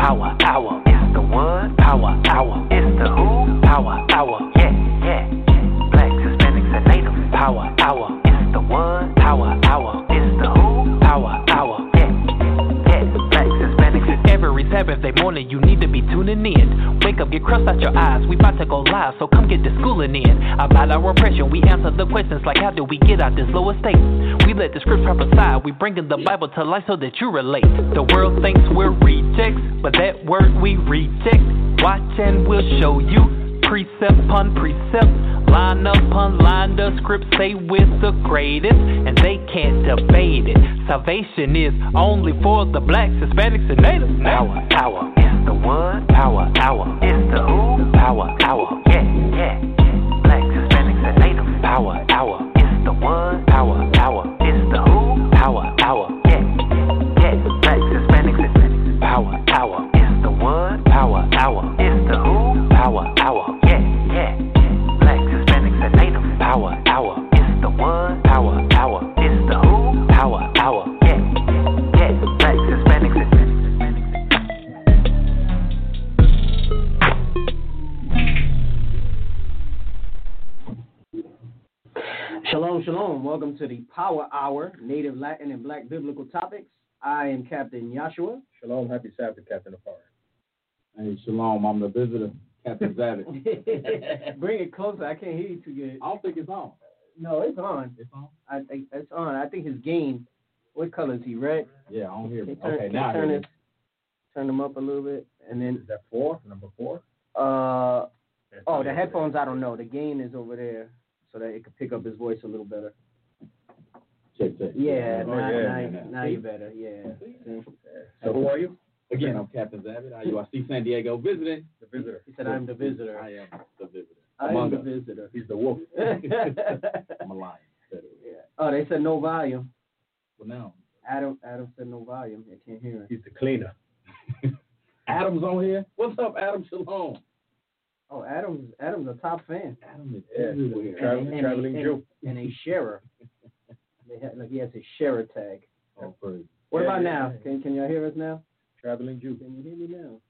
Power Hour. It's the one. Power Hour. It's the who? Power Hour. Yeah, yeah. Blacks, Hispanics, and Natives. Power Hour. It's the one. Power Hour. It's the who? Power Hour. Yeah, yeah. Blacks, Hispanics. Every Saturday morning you need to be tuning in. Wake up, get crust out your eyes. We about to go live, so come get the schooling in. About our oppression, we answer the questions like how do we get out this lower state? We let the scripts prophesy. We bringing the Bible to life so that you relate. The world thinks we're rejects, but that word we reject. Watch and we'll show you precept upon precept. Line upon line, the scripts say we're the greatest, and they can't debate it. Salvation is only for the blacks, Hispanics, and natives. Power Hour, it's the one. Power Hour, it's the who. Power Hour, yeah, yeah. Blacks, Hispanics, and natives. Power Hour, it's the one. Power Hour, it's the who. Power Hour, yeah, yeah. Blacks, Hispanics, and natives. Power Hour, it's the one. Power Hour, it's the who. Power Hour, yeah, yeah. Power Hour, it's the one. Power Hour, it's the who. Power Hour, yeah, yeah. Blacks, Hispanics, Shalom, shalom. Welcome to the Power Hour, Native, Latin, and Black Biblical Topics. I am Captain Joshua. Shalom, happy Sabbath, Captain Afar. Hey, shalom, I'm the visitor, Captain Zabit. Bring it closer. I can't hear you too good. I don't think it's on. No, it's on. It's on? I think it's on. I think his gain. What color is he? Red? Yeah, I don't hear it. Turn, Okay, now turn them up a little bit, and then. Is that number 4? The headphones. I don't know. The gain is over there, so that it could pick up his voice a little better. Check. Yeah, now you're better. Yeah. See? So who are you? Again, I'm Captain Zabit. I see San Diego visiting. The visitor. He said, "I'm the visitor." I am the visitor. I am the visitor. He's the wolf. I'm a lion. Yeah. Oh, they said no volume. Well, now. Adam said no volume. I can't hear it. He's the cleaner. Adam's on here. What's up, Adam? Shalom. Oh, Adam's a top fan. Adam is everywhere. Traveling Jew. And a sharer. He has a sharer tag. Oh, praise. What about now? Can y'all hear us now? Traveling Jew. Can you hear me now?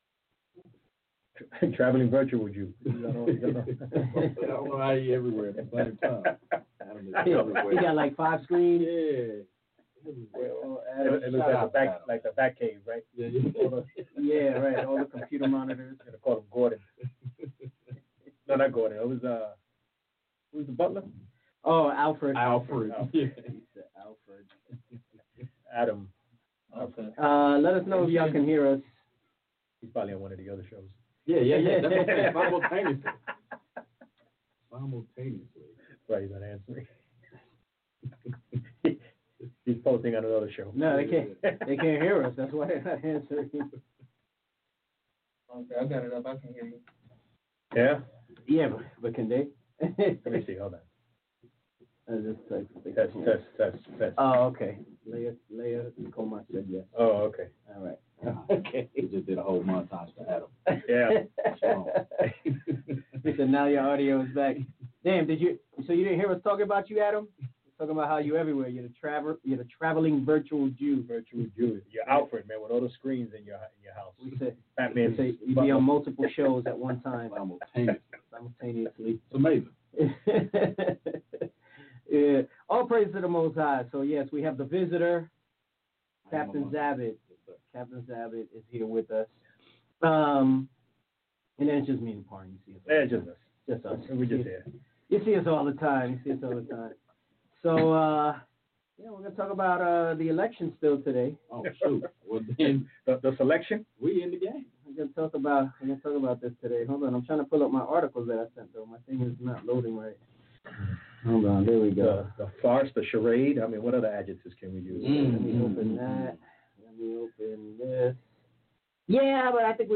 Traveling virtual Jew. I don't know how you everywhere at the same time. Adam is everywhere. He got like 5 screens. Yeah. It looks like the back cave, right? Yeah, right. All the computer monitors. I'm gonna call him Gordon. No, not Gordon. It was who's the butler? Oh, Alfred. Yeah. He said Alfred. Adam. Let us know if y'all can hear us. He's probably on one of the other shows. Yeah. That's what I'm saying. Simultaneously. Right, he's not answering. He's posting on another show. No, they can't. They can't hear us. That's why they're not answering. Okay, I got it up. I can hear you. Yeah. Yeah, but can they? Let me see. Hold on. Test. Oh, okay. Leah, Coma said yes. Oh, okay. All right. Okay. We just did a whole montage for Adam. Yeah. He said now your audio is back. Damn, so you didn't hear us talking about you, Adam? Talking about how you everywhere. You're the traveling virtual Jew. Virtual Jew. You're Alfred, man, with all the screens in your house. We said Batman. You be on multiple shows at one time. Simultaneously. It's amazing. Yeah. All praise to the Most High. So yes, we have the visitor, Captain Zabit. Captain Zabit is here with us. And then it's just me and Parn. You see us. Yeah, just us. Just us. We're just there. You see us all the time. So, we're going to talk about the election still today. Oh, shoot. Well, then, the selection? We in the game. We're going to talk about this today. Hold on. I'm trying to pull up my articles that I sent, though. My thing is not loading right. Hold on. There we go. The farce, the charade. I mean, what other adjectives can we use? Let me open that. Let me open this. Yeah, but I think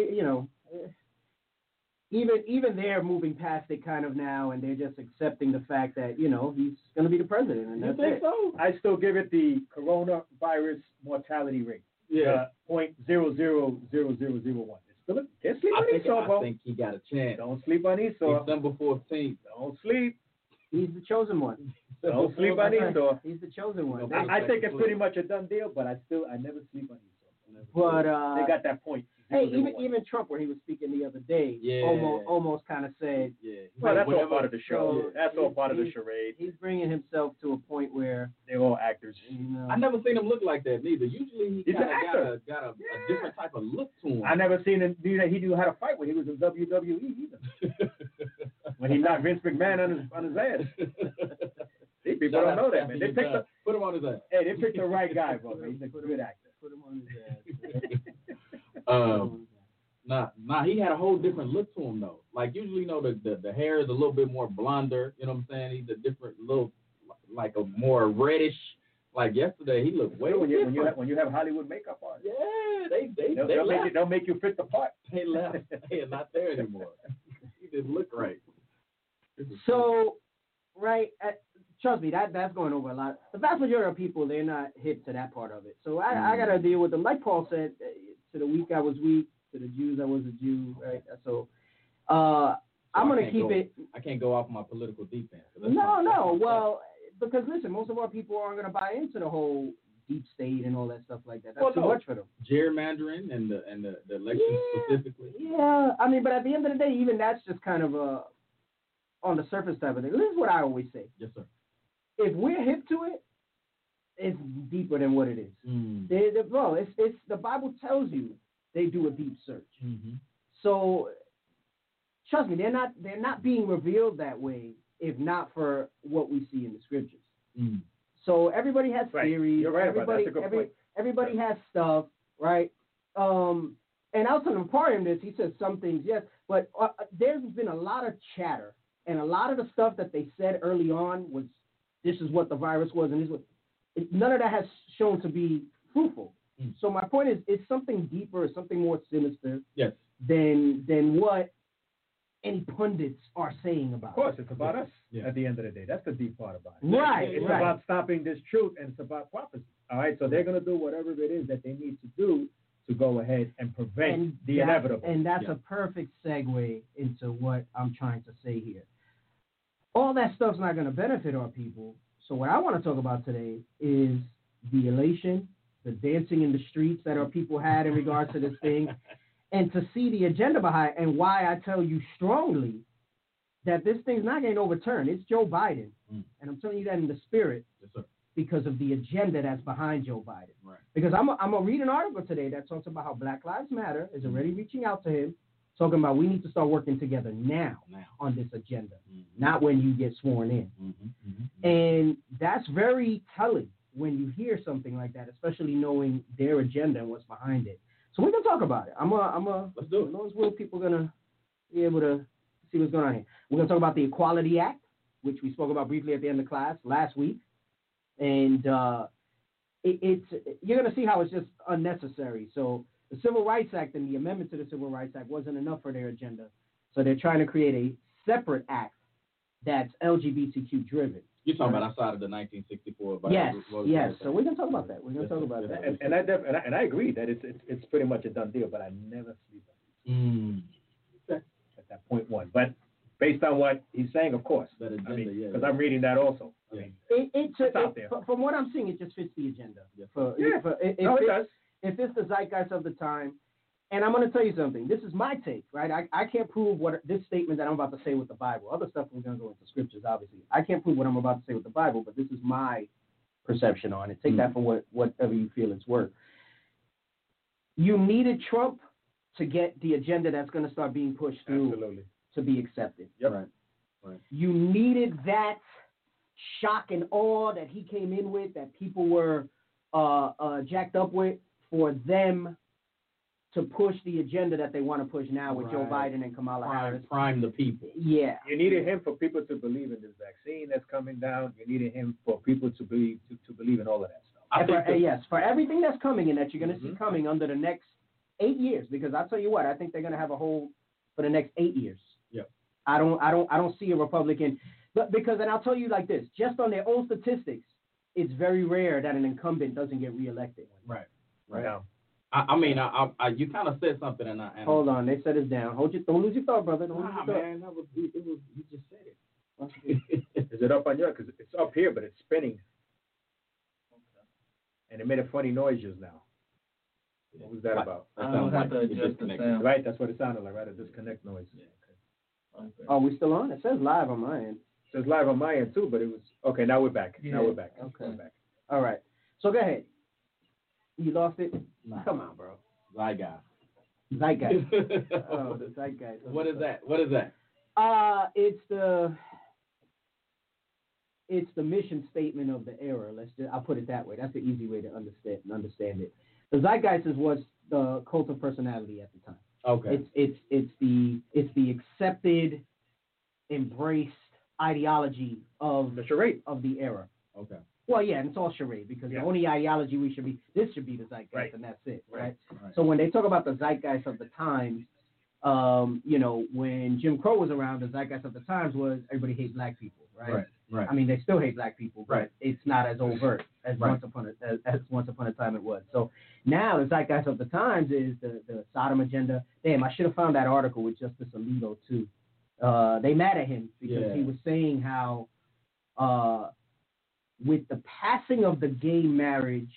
even they're moving past it kind of now, and they're just accepting the fact that, he's going to be the president, and that's it. So? I still give it the coronavirus mortality rate. Yeah. 0.000001. Can't sleep on Esau, bro. I think he got a chance. Don't sleep on Esau. December 14th. Don't sleep. He's the chosen one. Don't sleep on Esau. He's the chosen one. I think it's pretty much a done deal, but I never sleep on Esau. But they got that point. Hey, even Trump, when he was speaking the other day, almost kind of said, well, that's all part of the show. That's all part of the charade. He's bringing himself to a point where they're all actors. I never seen him look like that neither. Usually he's got a different type of look to him. I never seen him do that. He knew how to fight when he was in WWE either. When he knocked Vince McMahon on his ass. These people don't know that, man. They picked put him on his ass. Hey, they picked the right guy, bro. He's a good actor. Put him on his ass. He had a whole different look to him though. Like usually, the hair is a little bit more blonder. You know what I'm saying? He's a different little, like a more reddish. Like yesterday, he looked way different. When you have Hollywood makeup on. Yeah, they'll make you fit the part. They left. They are not there anymore. He didn't look right. So, right. Trust me, that's going over a lot. The vast majority of people, they're not hip to that part of it. So I got to deal with them. Like Paul said, to the weak I was weak, to the Jews I was a Jew, right? So I'm going to keep it. I can't go off my political defense. No. Well, because listen, most of our people aren't going to buy into the whole deep state and all that stuff like that. That's too much for them. Gerrymandering and the election specifically. Yeah, I mean, but at the end of the day, even that's just kind of on the surface type of thing. This is what I always say. Yes, sir. If we're hip to it, it's deeper than what it is. It's the Bible tells you they do a deep search. Mm-hmm. So trust me, they're not being revealed that way if not for what we see in the scriptures. Mm. So everybody has theories. You're right about that. That's a good point. Everybody has stuff, right? And I was telling Parium this. He said some things, yes, but there's been a lot of chatter, and a lot of the stuff that they said early on was, this is what the virus was, and none of that has shown to be fruitful. Mm. So my point is, it's something deeper, it's something more sinister than what any pundits are saying about. Of course, it's about us at the end of the day. That's the deep part about it. Right. It's about stopping this truth, and it's about prophecy. All right, so they're going to do whatever it is that they need to do to go ahead and prevent the inevitable. And that's a perfect segue into what I'm trying to say here. All that stuff's not going to benefit our people. So what I want to talk about today is the elation, the dancing in the streets that our people had in regards to this thing, and to see the agenda behind and why I tell you strongly that this thing's not getting overturned. It's Joe Biden. Mm. And I'm telling you that in the spirit because of the agenda that's behind Joe Biden. Right. Because I'm going to read an article today that talks about how Black Lives Matter is already reaching out to him, talking about we need to start working together now on this agenda, not when you get sworn in. And that's very telling when you hear something like that, especially knowing their agenda and what's behind it. So we're going to talk about it. Let's do it. Those will people going to be able to see what's going on here. We're going to talk about the Equality Act, which we spoke about briefly at the end of class last week. And you're going to see how it's just unnecessary. So the Civil Rights Act and the amendment to the Civil Rights Act wasn't enough for their agenda. So they're trying to create a separate act that's LGBTQ driven. You're talking about outside of the 1964. Yes. So we're going to talk about that. And I agree that it's pretty much a done deal, but I never sleep at that point one. But based on what he's saying, of course, because I'm reading that also. Yeah. It's out there. From what I'm seeing, it just fits the agenda. It does. It fits the zeitgeist of the time. And I'm going to tell you something. This is my take, right? I can't prove what this statement that I'm about to say with the Bible. Other stuff we're going to go into scriptures, obviously. I can't prove what I'm about to say with the Bible, but this is my perception on it. Take that for whatever you feel it's worth. You needed Trump to get the agenda that's going to start being pushed through to be accepted. Yep. Right. You needed that shock and awe that he came in with, that people were jacked up with, for them to push the agenda that they want to push now with Joe Biden and Kamala Harris. Prime the people. Yeah. You needed him for people to believe in this vaccine that's coming down. You needed him for people to believe in all of that stuff. For everything that's coming and that you're going to see coming under the next 8 years, because I'll tell you what, I think they're going to have a hold for the next 8 years. Yeah. I don't see a Republican, but because, and I'll tell you like this, just on their own statistics, it's very rare that an incumbent doesn't get reelected. Right. Yeah. I mean, you kind of said something, and hold on, they said it's down. Don't lose your thought, brother. Man, you just said it. Is it up on your? Because it's up here, but it's spinning, and it made a funny noise just now. What was that about? That I sounds don't have like to a adjust the disconnect. sound. Right, that's what it sounded like, right? A disconnect noise. Yeah. Oh, we still on? It says live on my end. It says live on my end too, but it was okay. Now we're back. Yeah. Now we're back. Okay. We're back. All right. So go ahead. You lost it? Nah. Come on, bro. Zygote. Zeitgeist. Oh, the zeitgeist. What is that? What is that? It's the mission statement of the era. I'll put it that way. That's the easy way to understand it. The zeitgeist is what's the cult of personality at the time. Okay. It's the accepted, embraced ideology of The charade. of the era. Okay. Well, yeah, and it's all charade because Yeah. the only ideology this should be the zeitgeist, Right. and that's it, Right. right? So when they talk about the zeitgeist of the times, when Jim Crow was around, the zeitgeist of the times was everybody hates black people, right? Right. I mean, they still hate black people, but Right. it's not as overt as Right. once upon a time it was. So now the zeitgeist of the times is the Sodom agenda. Damn, I should have found that article with Justice Alito too. They mad at him because he was saying how with the passing of the gay marriage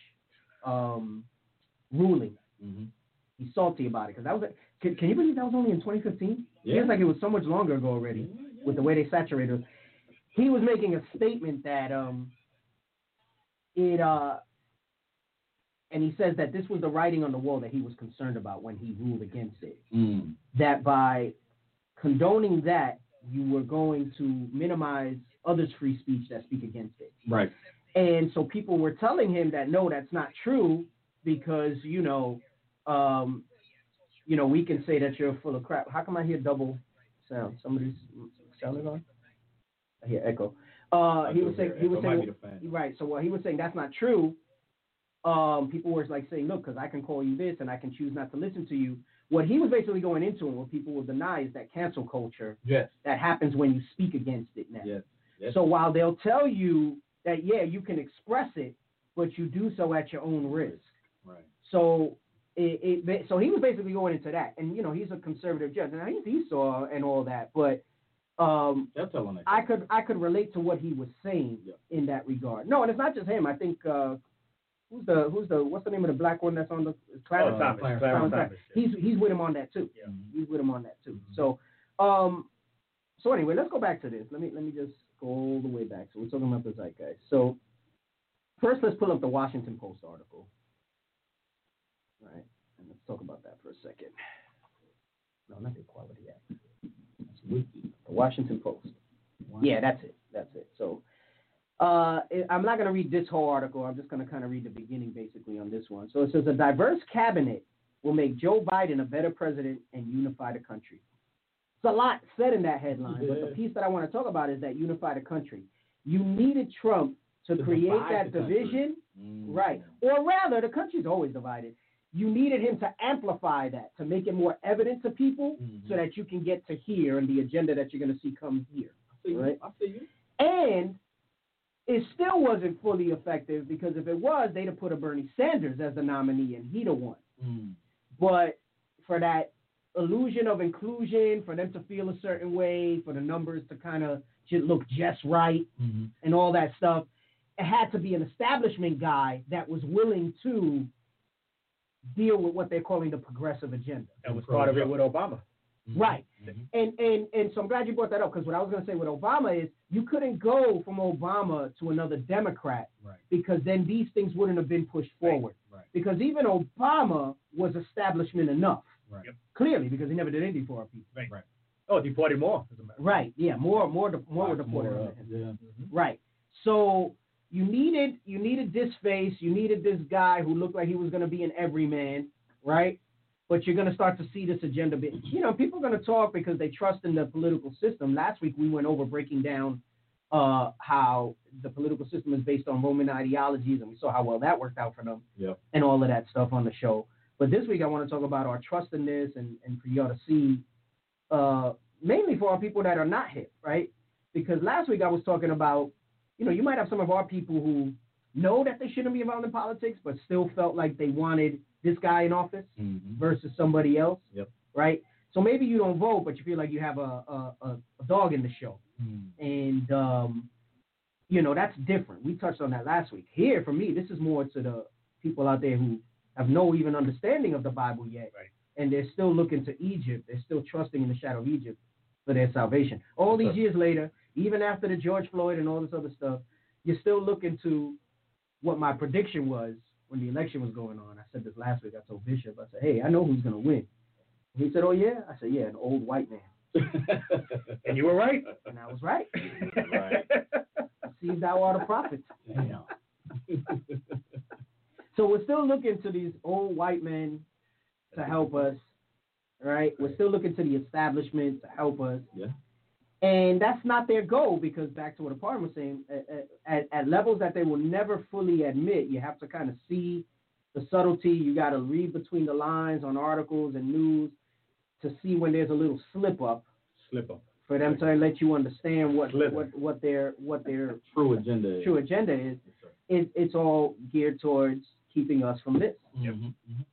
ruling, he's salty about it because that was. Can you believe that was only in 2015? Yeah. Feels like it was so much longer ago already with the way they saturated it. He was making a statement that and he says that this was the writing on the wall that he was concerned about when he ruled against it. That by condoning that, you were going to minimize others' free speech that speak against it. Right. And so people were telling him that, no, that's not true because, we can say that you're full of crap. How come I hear double sound? Somebody's sound is on? I hear echo. He was saying, right. So he was saying that's not true. People were like saying, look, because I can call you this and I can choose not to listen to you. What he was basically going into and what people will deny is that cancel culture that happens when you speak against it now. Yes. So while they'll tell you that, you can express it, but you do so at your own risk. Right. So so he was basically going into that. And, he's a conservative judge. And he's Esau and all that. But I could relate to what he was saying in that regard. No, and it's not just him. I think what's the name of the black one that's on the Clarence Thomas. He's with him on that too. Yeah. He's with him on that too. So anyway, let's go back to this. Let me just go all the way back. So we're talking about the zeitgeist. So first, let's pull up the Washington Post article. All right, and let's talk about that for a second. No, not the Equality Act. The Washington Post. Yeah, that's it. So I'm not going to read this whole article. I'm just going to kind of read the beginning basically on this one. So it says a diverse cabinet will make Joe Biden a better president and unify the country. It's a lot said in that headline, but the piece that I want to talk about is that unify the country. You needed Trump to create that division, right? Or rather, the country's always divided. You needed him to amplify that, to make it more evident to people so that you can get to here and the agenda that you're going to see come here. Right? I see you. And it still wasn't fully effective because if it was, they'd have put a Bernie Sanders as the nominee and he'd have won. But for that illusion of inclusion, for them to feel a certain way, for the numbers to kind of look just right and all that stuff, it had to be an establishment guy that was willing to deal with what they're calling the progressive agenda. That was part of it with Obama. Right. And so I'm glad you brought that up because what I was going to say with Obama is you couldn't go from Obama to another Democrat because then these things wouldn't have been pushed forward. Right. Because even Obama was establishment enough. Right. Clearly, because he never did anything for our people. Right. Oh, deported more. Right. Yeah. More were deported. Right. So you needed this face. You needed this guy who looked like he was going to be an everyman, right? But you're going to start to see this agenda. People are going to talk because they trust in the political system. Last week we went over breaking down how the political system is based on Roman ideologies, and we saw how well that worked out for them and all of that stuff on the show. But this week I want to talk about our trust in this and for y'all to see, mainly for our people that are not hip, right? Because last week I was talking about, you might have some of our people who know that they shouldn't be involved in politics, but still felt like they wanted this guy in office versus somebody else, right? So maybe you don't vote, but you feel like you have a dog in the show. And, that's different. We touched on that last week. Here, for me, this is more to the people out there who have no even understanding of the Bible yet. Right. And they're still looking to Egypt. They're still trusting in the shadow of Egypt for their salvation. All these years later, even after the George Floyd and all this other stuff, you're still looking to what my prediction was when the election was going on. I said this last week. I told Bishop, I said, hey, I know who's going to win. He said, oh, yeah? I said, yeah, an old white man. And you were right. And I was right. Right. See, thou art a prophet. Damn. So we're still looking to these old white men to help us, right? We're still looking to the establishment to help us. Yeah. And that's not their goal, because back to what Aparna was saying, at levels that they will never fully admit, you have to kind of see the subtlety. You got to read between the lines on articles and news to see when there's a little slip up. For them to let you understand what their true agenda is. It's all geared towards keeping us from this. Mm-hmm.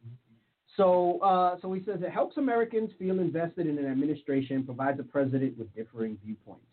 So he says it helps Americans feel invested in an administration, provides a president with differing viewpoints.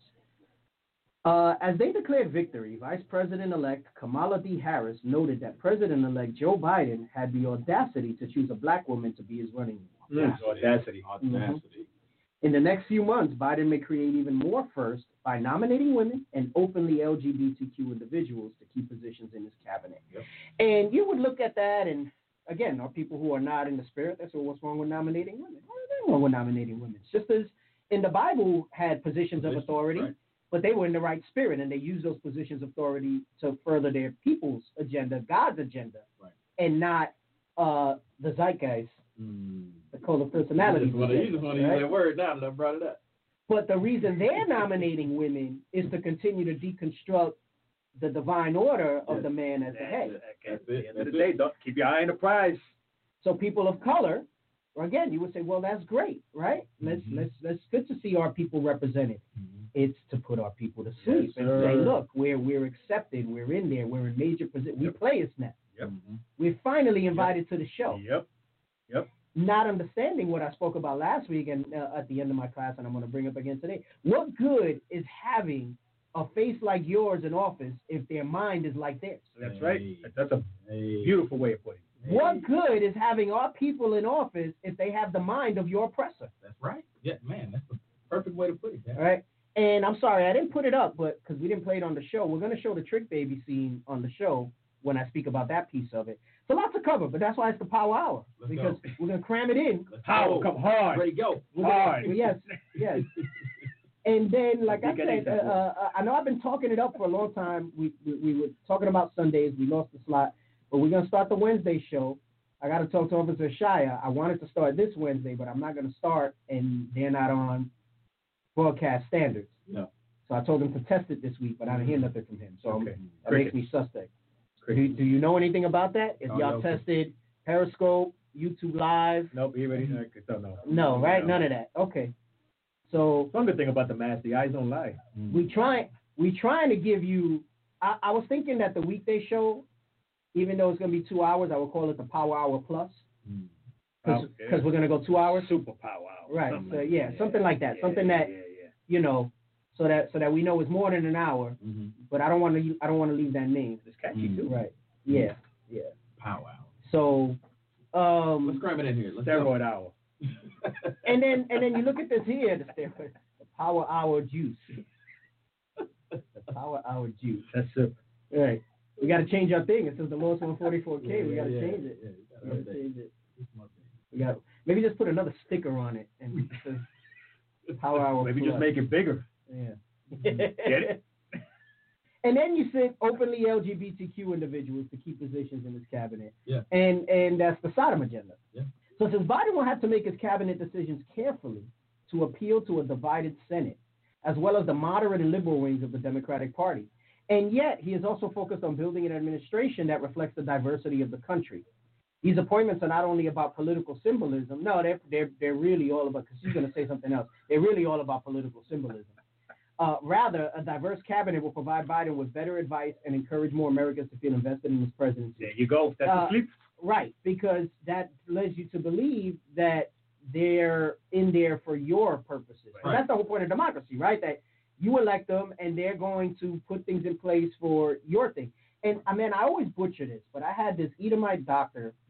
As they declared victory, Vice President-elect Kamala D. Harris noted that President-elect Joe Biden had the audacity to choose a black woman to be his running mate. Audacity. Mm-hmm. In the next few months, Biden may create even more firsts by nominating women and openly LGBTQ individuals to key positions in his cabinet. Yep. And you would look at that, and again, are people who are not in the spirit that say, what's wrong with nominating women? What's wrong with nominating women? Sisters in the Bible had positions of authority, right. but they were in the right spirit, and they used those positions of authority to further their people's agenda, God's agenda, right. and not the zeitgeist. The code of personality. You just want to use that word now that I brought it up. But the reason they're nominating women is to continue to deconstruct the divine order of the man as the head. At the end of the day, don't keep your eye on the prize. So people of color, again, you would say, well, that's great, right? Let's good to see our people represented. Mm-hmm. It's to put our people to sleep and say, look, we're accepted, we're in there, we're in major position. We play a snap. Yep. We're finally invited to the show. Yep. Not understanding what I spoke about last week and at the end of my class, and I'm going to bring up again today. What good is having a face like yours in office if their mind is like theirs? That's right. That's a beautiful way of putting it. What good is having our people in office if they have the mind of your oppressor? That's right. Yeah, man, that's the perfect way to put it. Yeah. All right. And I'm sorry, I didn't put it up, but because we didn't play it on the show, we're going to show the Trick Baby scene on the show when I speak about that piece of it. It's a lot to cover, but that's why it's the Power Hour. Because we're going to cram it in. Power, come hard. Ready to go. Hard. Yes. And then, like I said, I know I've been talking it up for a long time. We were talking about Sundays. We lost the slot. But we're going to start the Wednesday show. I got to talk to Officer Shia. I wanted to start this Wednesday, but I'm not going to start, and they're not on broadcast standards. No. So I told him to test it this week, but I didn't hear nothing from him. So that makes me suspect. Do you know anything about that? If y'all tested Periscope, YouTube Live? Nope, he already don't know. No, right? None of that. Okay. So one good thing about the mask, the eyes don't lie. We trying to give you. I was thinking that the weekday show, even though it's going to be 2 hours, I would call it the Power Hour Plus, because we're going to go 2 hours. Super Power Hour. Right. So something like that. Something that you know. So that we know it's more than an hour, but I don't want to leave that name. It's catchy too. Right. Yeah. Power Hour. So let's cram it in here. Steroid Hour. and then you look at this here, the Power Hour juice. The Power Hour juice. That's it. Right. We got to change our thing. It says the lowest 144K. We got to change it. We got to change it. We got maybe just put another sticker on it and it says Power Hour. Maybe just make it bigger. Yeah. Get it? And then you said openly LGBTQ individuals to key positions in his cabinet. Yeah. And that's the Sodom agenda. Yeah. So since Biden will have to make his cabinet decisions carefully to appeal to a divided Senate, as well as the moderate and liberal wings of the Democratic Party, and yet he is also focused on building an administration that reflects the diversity of the country. These appointments are not only about political symbolism. No, they're really all about, because he's going to say something else. They're really all about political symbolism. Rather, a diverse cabinet will provide Biden with better advice and encourage more Americans to feel invested in his presidency. There you go. That's the sleep. Right, because that leads you to believe that they're in there for your purposes. Right. That's the whole point of democracy, right? That you elect them and they're going to put things in place for your thing. And I mean, I always butcher this, but I had this Edomite doctor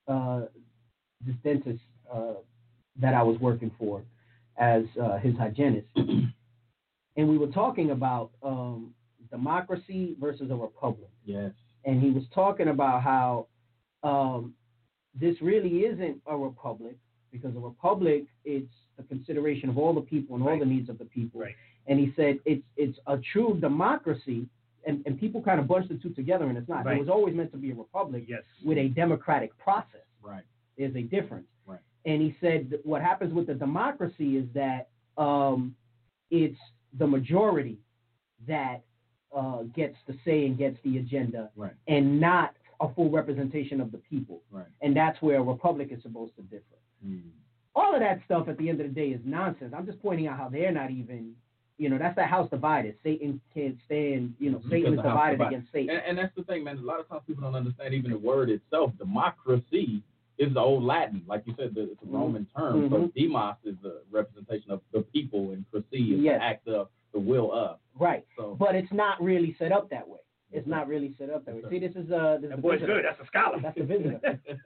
this dentist that I was working for as his hygienist, and we were talking about democracy versus a republic. Yes. And he was talking about how this really isn't a republic, because a republic is the consideration of all the people and all the needs of the people. Right. And he said it's a true democracy, and people kind of bunch the two together, and it's not. Right. It was always meant to be a republic with a democratic process. Right. There's a difference. Right. And he said that what happens with the democracy is that it's the majority that gets the say and gets the agenda, Right. and not a full representation of the people. Right. And that's where a republic is supposed to differ. Mm. All of that stuff at the end of the day is nonsense. I'm just pointing out how they're not even, that's that house divided. Satan can't stand, Satan is divided against Satan. And that's the thing, man. A lot of times people don't understand even the word itself. Democracy is the old Latin. Like you said, it's a Roman term. So demos is the representation of the people, and cracy is the act of the will of. Right. So, but it's not really set up that way. It's not really set up that way. See, this is that boy's good. That's a scholar. That's the visitor.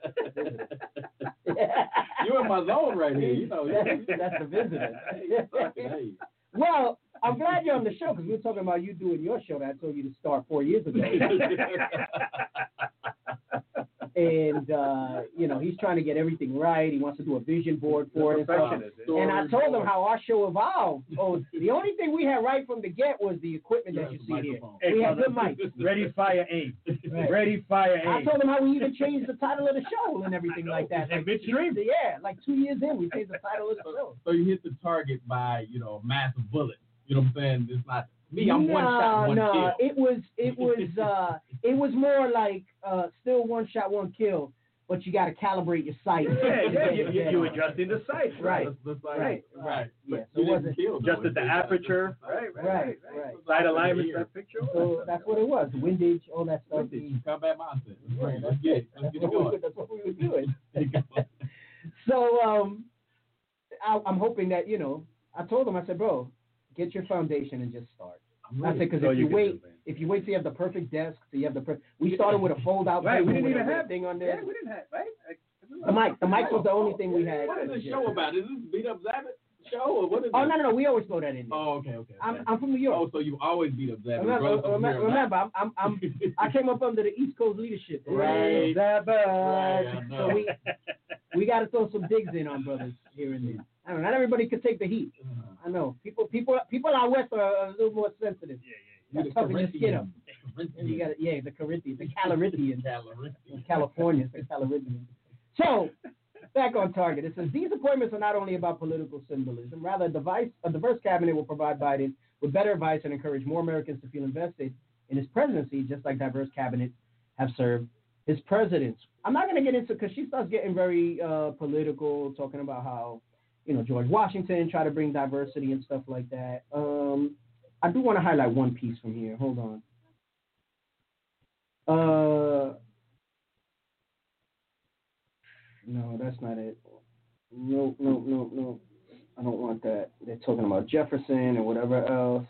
You're in my zone right here. That's the visitor. Well, I'm glad you're on the show, because we were talking about you doing your show that I told you to start 4 years ago. And he's trying to get everything right. He wants to do a vision board for it. And I told him how our show evolved. Oh, the only thing we had right from the get was the equipment that you see here. We had good mics. Ready, fire, aim. Right. Ready, fire, aim. I told him how we even changed the title of the show and everything like that. Like midstream? Yeah, like 2 years in, we changed the title of the show. So you hit the target by, a massive bullet. You know what I'm saying? It's not me. I'm one shot, one kill. It was more like still one shot, one kill, but you got to calibrate your sight. You're adjusting the sight. Right. Right. Yeah, so it wasn't adjusted the aperture. Right. Light alignment, that picture. So that's what it was. Windage, all that stuff. Combat mindset. Right. Let's get it. Let's get it going. That's what we were doing. So I'm hoping that, I told him, I said, bro, get your foundation and just start. I said, because if you wait till you have the perfect desk, till you have we started with a fold-out we didn't even have thing on there. Yeah, we didn't have, right? The mic was the only thing we had. What is the show about? Is this Beat Up Zabit show, or what is it? Oh, no, we always throw that in there. Oh, okay. I'm from New York. Oh, so you always Beat Up Zabit. Remember, I came up under the East Coast leadership. Right. So we got to throw some digs in on brothers here and there. I don't know, not everybody could take the heat. I know. People out west are a little more sensitive. Yeah. That's tough in your skin up. You got the Corinthians, the Calorithians. Californians, the Calorithians. So, back on target. It says, these appointments are not only about political symbolism. Rather, a diverse cabinet will provide Biden with better advice and encourage more Americans to feel invested in his presidency, just like diverse cabinets have served his presidents. I'm not going to get into, because she starts getting very political, talking about how, George Washington tried to bring diversity and stuff like that. I do want to highlight one piece from here. Hold on. No, that's not it. No. I don't want that. They're talking about Jefferson and whatever else.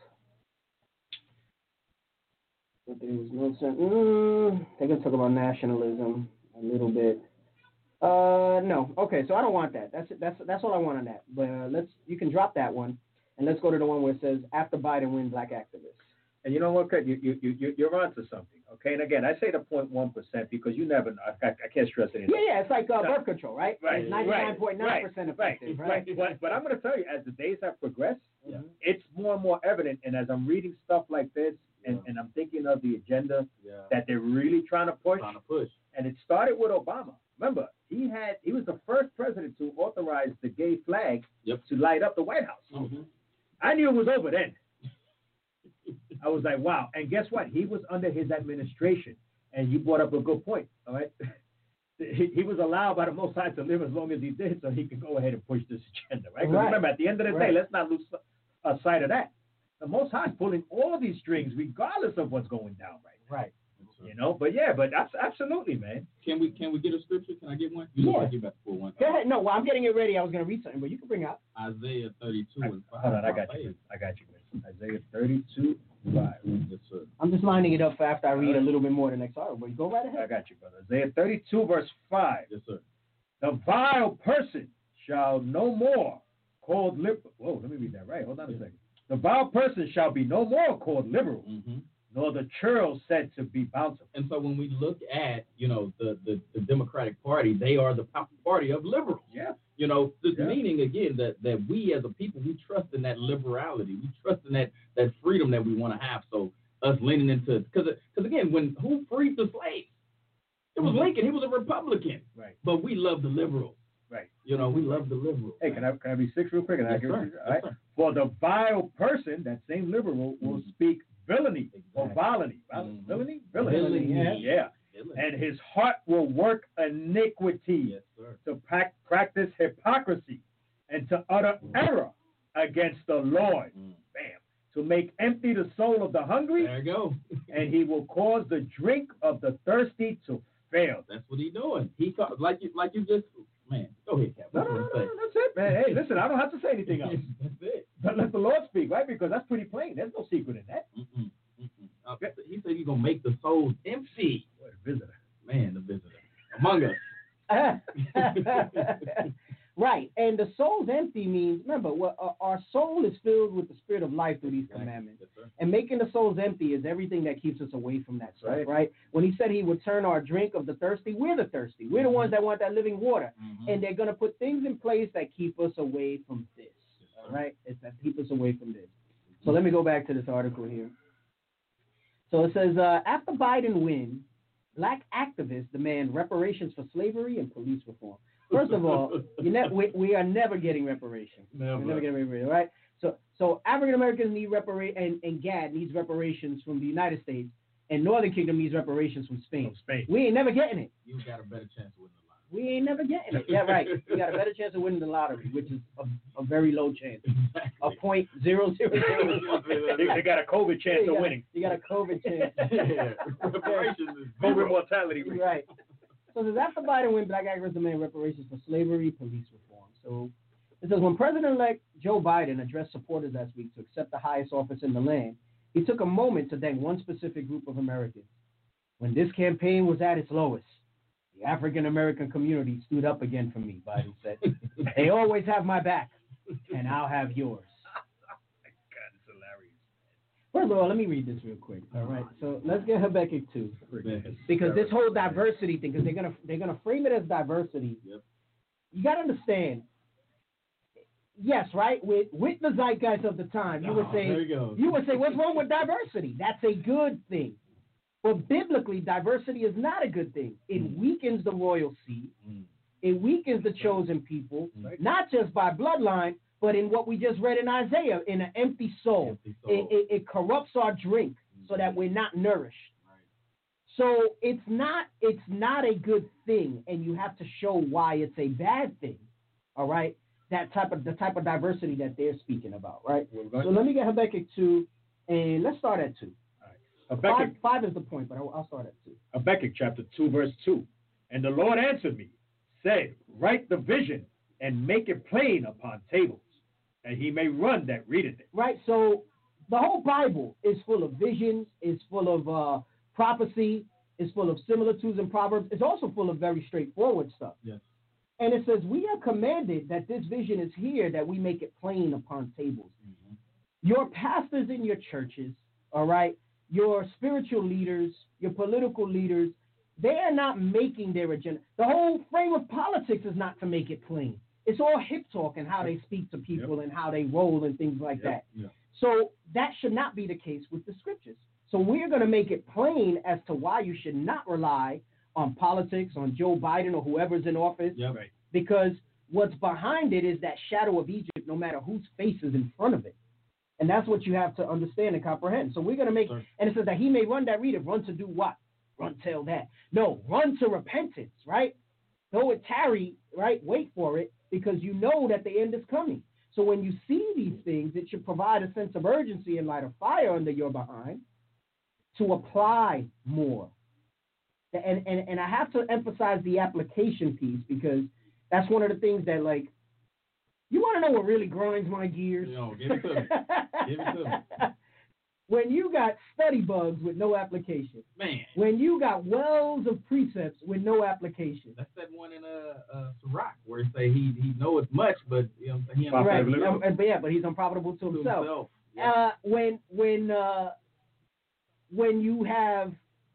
But there was no sense. They're going to talk about nationalism a little bit. No. Okay, so I don't want that. That's all I want on that. But you can drop that one, and let's go to the one where it says, after Biden win, black activists. And you know what, Kurt? You're onto something, okay? And again, I say the 0.1% because you never know. I can't stress it enough. Yeah, it's like birth control, right? Right. It's 99.9% effective, right? But I'm going to tell you, as the days have progressed, it's more and more evident. And as I'm reading stuff like this, and I'm thinking of the agenda that they're really trying to push. And it started with Obama. Remember, he was the first president to authorize the gay flag to light up the White House. Mm-hmm. I knew it was over then. I was like, wow. And guess what? He was under his administration. And you brought up a good point, all right? He was allowed by the Most High to live as long as he did so he could go ahead and push this agenda, right? Because remember, at the end of the day, let's not lose sight of that. The Most High is pulling all these strings regardless of what's going down right now. But absolutely, man. Can we get a scripture? Can I get one? You look like you're about to pull one. Go ahead. No, I'm getting it ready. I was going to read something, but you can bring out Isaiah 32 and 5. Hold on, I got you. Man. Isaiah 32 5. Yes, sir. I'm just lining it up for after I read a little bit more the next article. Go right ahead. I got you, brother. Isaiah 32, verse 5. Yes, sir. The vile person shall no more called liberal. Whoa, let me read that right. Hold on a second. The vile person shall be no more called liberal, nor the churl said to be bountiful. And so when we look at, the Democratic Party, they are the party of liberals. Yeah. Meaning, again, that we as a people, we trust in that liberality. We trust in that freedom that we want to have. So us leaning into, because again, who freed the slaves? It was Lincoln. He was a Republican. Right. But we love the liberals. Right. We love the liberals. Hey, can I be 6 real quick? Yes, sir. All right. For the vile person, that same liberal, will speak villainy or villainy. Villainy? Villainy, yeah. And his heart will work iniquity to practice hypocrisy and to utter error against the Lord. Bam. To make empty the soul of the hungry. There you go. And he will cause the drink of the thirsty to fail. That's what he's doing. Like you just, man, go ahead, Cap. No, that's it, man. Hey, listen, I don't have to say anything else. That's it. But let the Lord speak, right? Because that's pretty plain. There's no secret in that. He said he's going to make the souls empty. What a visitor. Man, the visitor. Among us. Right. And the soul's empty means, remember, our soul is filled with the spirit of life through these commandments. Yes, and making the souls empty is everything that keeps us away from that stuff, right? When he said he would turn our drink of the thirsty, we're the thirsty. We're the ones that want that living water. And they're going to put things in place that keep us away from this, all right? It's that keep us away from this. So let me go back to this article here. So it says, after Biden wins, black activists demand reparations for slavery and police reform. First of all, we are never getting reparations. Never. We're never getting reparations, right? So African Americans need reparations, and GAD needs reparations from the United States, and Northern Kingdom needs reparations from Spain. We ain't never getting it. You got a better chance of winning the lottery. We ain't never getting it. Yeah, right. You got a better chance of winning the lottery, which is a very low chance. A 0.000. They got a COVID chance of winning. You got a COVID chance. Reparations is COVID mortality rate. Right. So it says, after Biden win, black activists demand reparations for slavery, police reform. So it says, when President-elect Joe Biden addressed supporters last week to accept the highest office in the land, he took a moment to thank one specific group of Americans. When this campaign was at its lowest, the African-American community stood up again for me, Biden said. They always have my back, and I'll have yours. God, it's hilarious. First of all, let me read this real quick. All right, so let's get Habakkuk 2, because this whole diversity thing, because they're gonna frame it as diversity. Yep. You got to understand. Yes, right. With the zeitgeist of the time, you would say, what's wrong with diversity? That's a good thing. But biblically, diversity is not a good thing. It weakens the royal seed. It weakens the chosen people, not just by bloodline, but in what we just read in Isaiah, in an empty soul. It corrupts our drink so that we're not nourished. So it's not a good thing, and you have to show why it's a bad thing. All right, the type of diversity that they're speaking about, right? So let me get Habakkuk 2, and let's start at 2. Habakkuk, 5 is the point, but I'll start at 2. Habakkuk chapter 2, verse 2. And the Lord answered me, said, write the vision and make it plain upon tables, that he may run that readeth it. Right, so the whole Bible is full of visions, is full of prophecy, is full of similitudes and proverbs. It's also full of very straightforward stuff. Yes. And it says, we are commanded that this vision is here, that we make it plain upon tables. Your pastors in your churches, all right, your spiritual leaders, your political leaders, they are not making their agenda. The whole frame of politics is not to make it plain. It's all hip talk and how they speak to people and how they roll and things like that. So that should not be the case with the scriptures. So we're going to make it plain as to why you should not rely on politics, on Joe Biden or whoever's in office, because what's behind it is that shadow of Egypt, no matter whose face is in front of it. And that's what you have to understand and comprehend. So we're going to make, and it says that he may run that reader. Run to do what? Run till that. No, run to repentance, right? Though it tarry, right? Wait for it, because you know that the end is coming. So when you see these things, it should provide a sense of urgency and light a fire under your behind to apply more. And I have to emphasize the application piece, because that's one of the things that, like, you want to know what really grinds my gears? Give it to me. Give it to me. when you got study bugs with no application, man, when you got wells of precepts with no application. That's that one in Sirach where he say he knows much, but he right. But he's unprofitable to himself. Yeah. When you have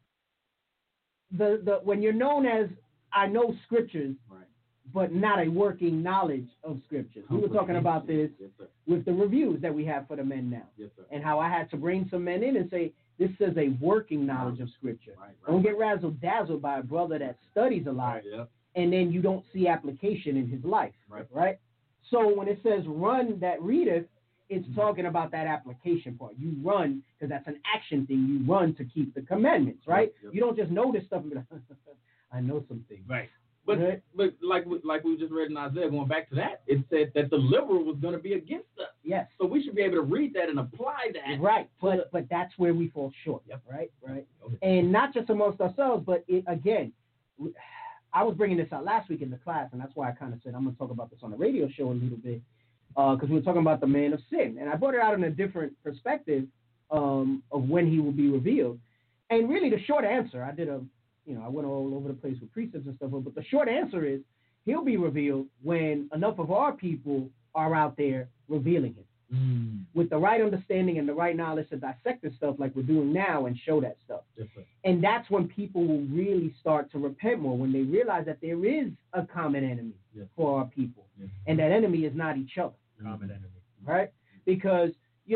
when you're known as I know scriptures, right, but not a working knowledge of scriptures. We were talking about this with the reviews that we have for the men now, and how I had to bring some men in and say, this is a working knowledge of scripture. Right. Don't get razzle-dazzled by a brother that studies a lot, and then you don't see application in his life, right? So when it says run that readeth, it's talking about that application part. You run because that's an action thing. You run to keep the commandments, right? You don't just know this stuff and be like, I know some things. Right. But like we just read in Isaiah, going back to that, it said that the liberal was going to be against us. Yes. So we should be able to read that and apply that. Right. But that's where we fall short. Right. Okay. And not just amongst ourselves, but again, I was bringing this out last week in the class, and that's why I kind of said I'm going to talk about this on the radio show a little bit, because we were talking about the man of sin, and I brought it out in a different perspective of when he will be revealed. And really, the short answer, I went all over the place with precepts and stuff, but the short answer is he'll be revealed when enough of our people are out there revealing him with the right understanding and the right knowledge to dissect this stuff like we're doing now and show that stuff. And that's when people will really start to repent more, when they realize that there is a common enemy for our people, and that enemy is not each other. Common enemy. Right? Because,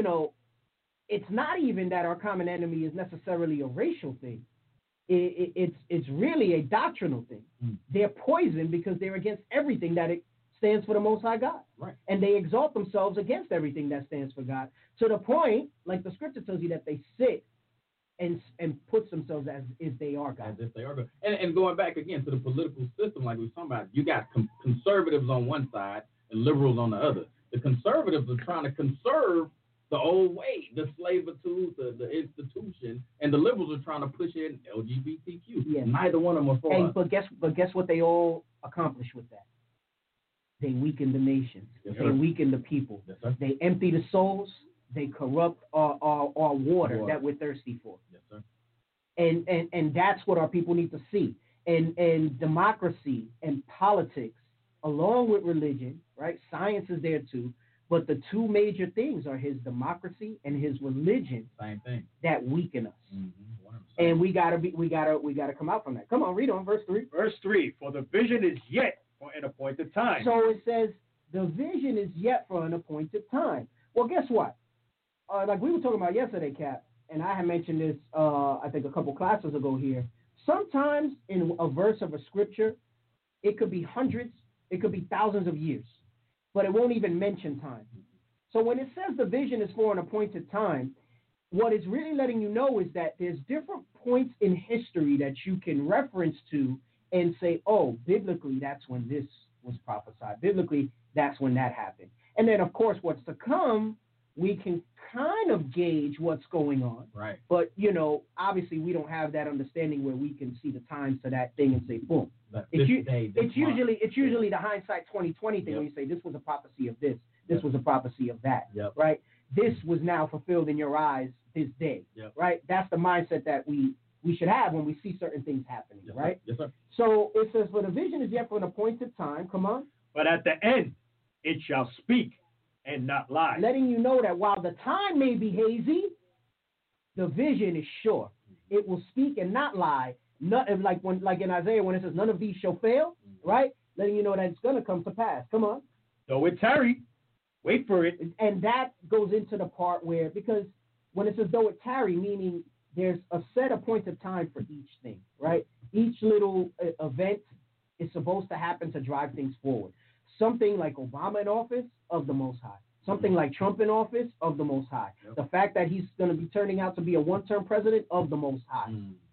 it's not even that our common enemy is necessarily a racial thing. It's really a doctrinal thing. They're poisoned because they're against everything that it stands for the Most High God. Right. And they exalt themselves against everything that stands for God, to the point, like the scripture tells you, that they sit and puts themselves as if they are God. As if they are God. And going back again to the political system, like we were talking about, you got conservatives on one side and liberals on the other. The conservatives are trying to conserve the old way, the slavitude, the institution, and the liberals are trying to push in LGBTQ. Yes. Neither one of them are for us. But guess what they all accomplish with that? They weaken the nations. They weaken the people. They empty the souls. They corrupt our water that we're thirsty for. Yes, sir. And that's what our people need to see. And democracy and politics, along with religion, right? Science is there too. But the two major things are his democracy and his religion. Same thing. That weaken us. And we gotta come out from that. Come on, read on verse 3. Verse 3. For the vision is yet for an appointed time. So it says the vision is yet for an appointed time. Well, guess what? Like we were talking about yesterday, Cap, and I had mentioned this I think a couple classes ago here. Sometimes in a verse of a scripture, it could be hundreds, it could be thousands of years, but it won't even mention time. So when it says the vision is for an appointed time, what it's really letting you know is that there's different points in history that you can reference to and say, oh, biblically, that's when this was prophesied. Biblically, that's when that happened. And then, of course, what's to come, we can kind of gauge what's going on. Right. But, obviously we don't have that understanding where we can see the times to that thing and say, boom. It's usually the hindsight 2020 thing when you say this was a prophecy of this, this was a prophecy of that, right? This was now fulfilled in your eyes this day, right? That's the mindset that we should have when we see certain things happening, right? Yes, sir. So it says, for the vision is yet for an appointed time, come on. But at the end, it shall speak and not lie. Letting you know that while the time may be hazy, the vision is sure. It will speak and not lie. Not, like in Isaiah when it says, none of these shall fail, right? Letting you know that it's going to come to pass. Come on. Though it tarry, wait for it. And that goes into the part where, because when it says though it tarry, meaning there's a set appointed time for each thing, right? Each little event is supposed to happen to drive things forward. Something like Obama in office, of the Most High. Something like Trump in office, of the Most High. The fact that he's going to be turning out to be a one-term president, of the Most High.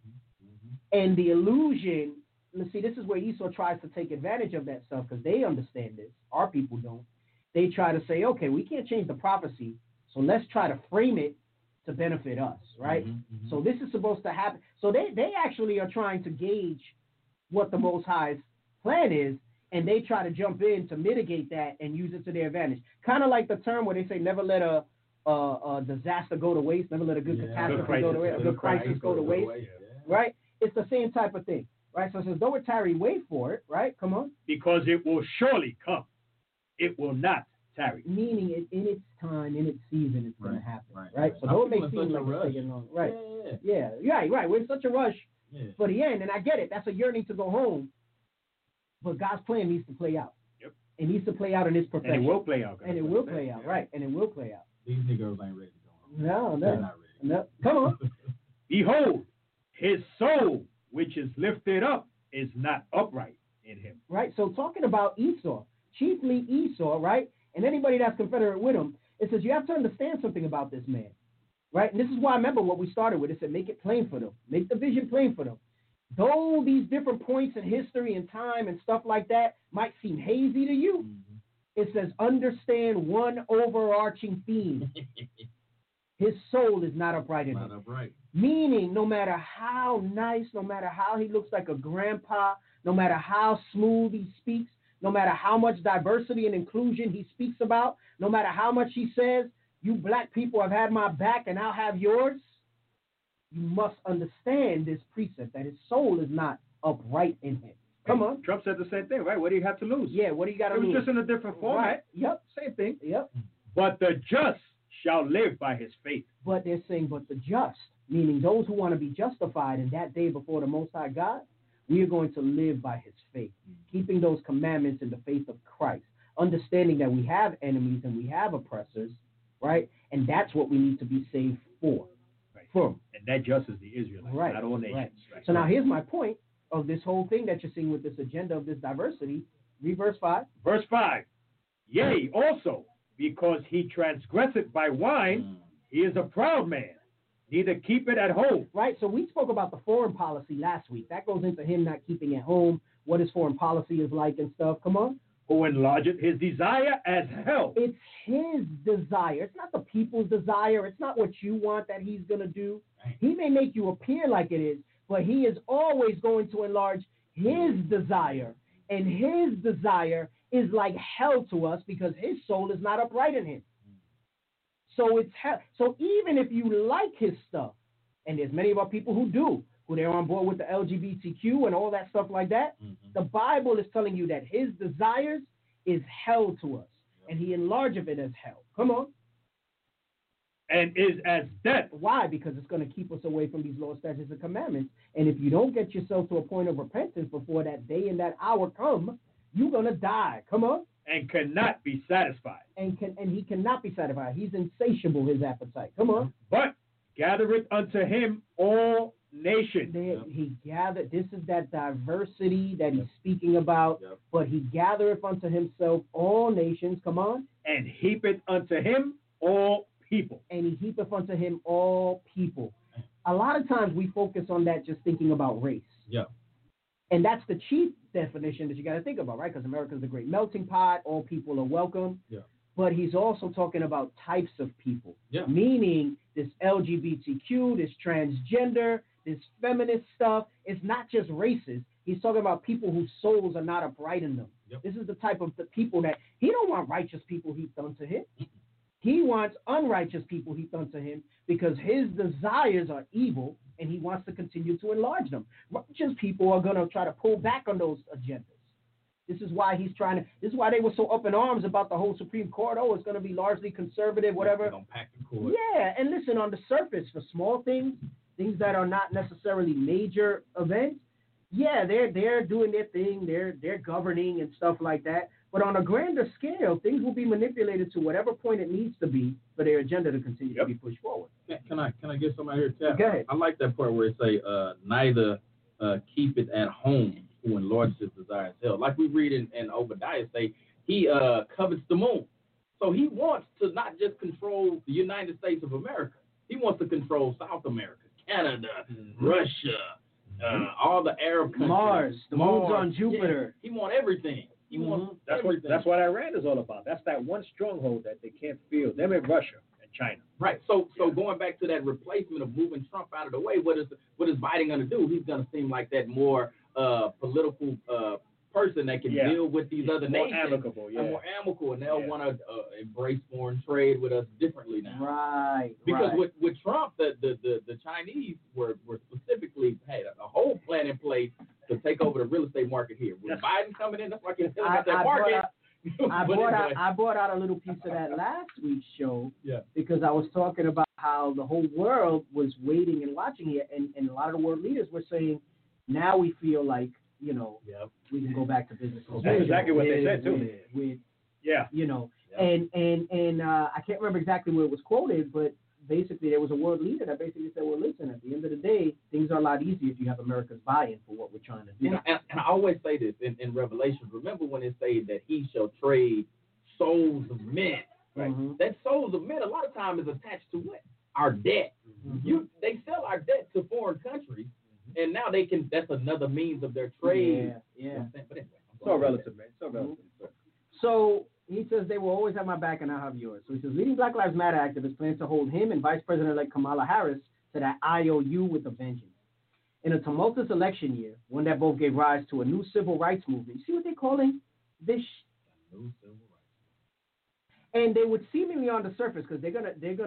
And the illusion, let's see, this is where Esau tries to take advantage of that stuff because they understand this. Our people don't. They try to say, okay, we can't change the prophecy, so let's try to frame it to benefit us, right? So this is supposed to happen. So they actually are trying to gauge what the Most High's plan is, and they try to jump in to mitigate that and use it to their advantage. Kind of like the term where they say never let a disaster go to waste. Never let a good catastrophe go to waste. A good crisis go to waste. Right? It's the same type of thing. Right? So it says, though it tarry, wait for it. Right? Come on. Because it will surely come. It will not tarry. Meaning, in its time, in its season, it's going to happen. Right? So though it may seem like it's taking long. Right? Yeah. Right. We're in such a rush for the end, and I get it. That's a yearning to go home. But God's plan needs to play out. Yep. It needs to play out in His perfection. And it will play out. And it will play out. Right? And it will play out. These niggas ain't ready to go home. No. They're not ready. No. Come on. Behold, his soul, which is lifted up, is not upright in him. Right? So talking about Esau, chiefly Esau, right? And anybody that's confederate with him, it says you have to understand something about this man. Right? And this is why I remember what we started with. It said make it plain for them. Make the vision plain for them. Though these different points in history and time and stuff like that might seem hazy to you, it says understand one overarching theme. His soul is not upright in him. Meaning, no matter how nice, no matter how he looks like a grandpa, no matter how smooth he speaks, no matter how much diversity and inclusion he speaks about, no matter how much he says, you black people have had my back and I'll have yours, you must understand this precept that his soul is not upright in him. Come on. Trump said the same thing, right? What do you have to lose? Yeah, what do you got to lose? It was just in a different format. Right. Yep. Same thing. Yep. But the just shall live by his faith. But they're saying, but the just, meaning those who want to be justified in that day before the Most High God, we are going to live by his faith, keeping those commandments in the faith of Christ, understanding that we have enemies and we have oppressors, right? And that's what we need to be saved for. Right. From. And that just is the Israelites, right. not all nations. Right. Right. So now here's my point of this whole thing that you're seeing with this agenda of this diversity. Read verse 5. Verse 5. Yea, also, because he transgresseth by wine, he is a proud man, neither keep it at home. Right, so we spoke about the foreign policy last week. That goes into him not keeping at home, what his foreign policy is like and stuff. Come on. Who enlargeth his desire as hell. It's his desire. It's not the people's desire. It's not what you want that he's going to do. He may make you appear like it is, but he is always going to enlarge his desire. And his desire is like hell to us because his soul is not upright in him. So it's hell. So even if you like his stuff, and there's many of our people who do, who they're on board with the LGBTQ and all that stuff like that, the Bible is telling you that his desires is hell to us, and he enlargeth it as hell. Come on. And is as death. Why? Because it's going to keep us away from these laws, statutes, and commandments. And if you don't get yourself to a point of repentance before that day and that hour come, you're going to die. Come on. And cannot be satisfied. And he cannot be satisfied. He's insatiable, his appetite. Come on. But gathereth unto him all nations. He gathered. This is that diversity that he's speaking about. But he gathereth unto himself all nations. Come on. And heapeth unto him all people. And he heapeth unto him all people. A lot of times we focus on that just thinking about race. Yeah. And that's the chief definition that you got to think about, right? Because America's a great melting pot. All people are welcome. Yeah. But he's also talking about types of people. Yeah. Meaning this LGBTQ, this transgender, this feminist stuff. It's not just races. He's talking about people whose souls are not upright in them. Yep. This is the type of the people that he don't want righteous people heaped unto him. He wants unrighteous people heaped unto him because his desires are evil and he wants to continue to enlarge them. Righteous people are going to try to pull back on those agendas. This is why this is why they were so up in arms about the whole Supreme Court. Oh, it's going to be largely conservative, whatever. Don't pack the court. Yeah, and listen, on the surface, for small things that are not necessarily major events, yeah, they're doing their thing, they're governing and stuff like that. But on a grander scale, things will be manipulated to whatever point it needs to be for their agenda to continue to be pushed forward. Can I get somebody here to tell? Okay. I like that part where it say, neither keep it at home who enlarges his desires hell. Like we read in Obadiah say, he covets the moon. So he wants to not just control the United States of America. He wants to control South America, Canada, Russia, all the Arab countries. Mars, the moon's on Jupiter. Yeah. He wants everything. He wants everything. That's what Iran is all about. That's that one stronghold that they can't feel. Them in Russia and China. Right. So going back to that replacement of moving Trump out of the way, what is Biden going to do? He's going to seem like that more political person that can deal with these other nations. Amicable, and more amicable, and they'll want to embrace foreign trade with us differently now. Right. Because with Trump, the Chinese were specifically had a whole plan in place to take over the real estate market here. With Biden coming in, that's why I can tell about that market. I brought out a little piece of that last week's show because I was talking about how the whole world was waiting and watching it, and a lot of the world leaders were saying, now we feel like, you know, we can go back to business. That's exactly what they said too. You know, and I can't remember exactly where it was quoted, but basically there was a world leader that basically said, well, listen, at the end of the day, things are a lot easier if you have America's buy-in for what we're trying to do. And I always say this in Revelation. Remember when it said that he shall trade souls of men. Right? Mm-hmm. That souls of men a lot of times is attached to what? Our debt. Mm-hmm. They sell our debt to foreign countries, and now they can. That's another means of their trade. Yeah. But anyway, it's all relative, man. It's all relative. So he says they will always have my back and I'll have yours. So he says leading Black Lives Matter activists plan to hold him and Vice President-elect Kamala Harris to that IOU with a vengeance. In a tumultuous election year, one that both gave rise to a new civil rights movement. You see what they're calling this? New civil rights. And they would seemingly on the surface, because they're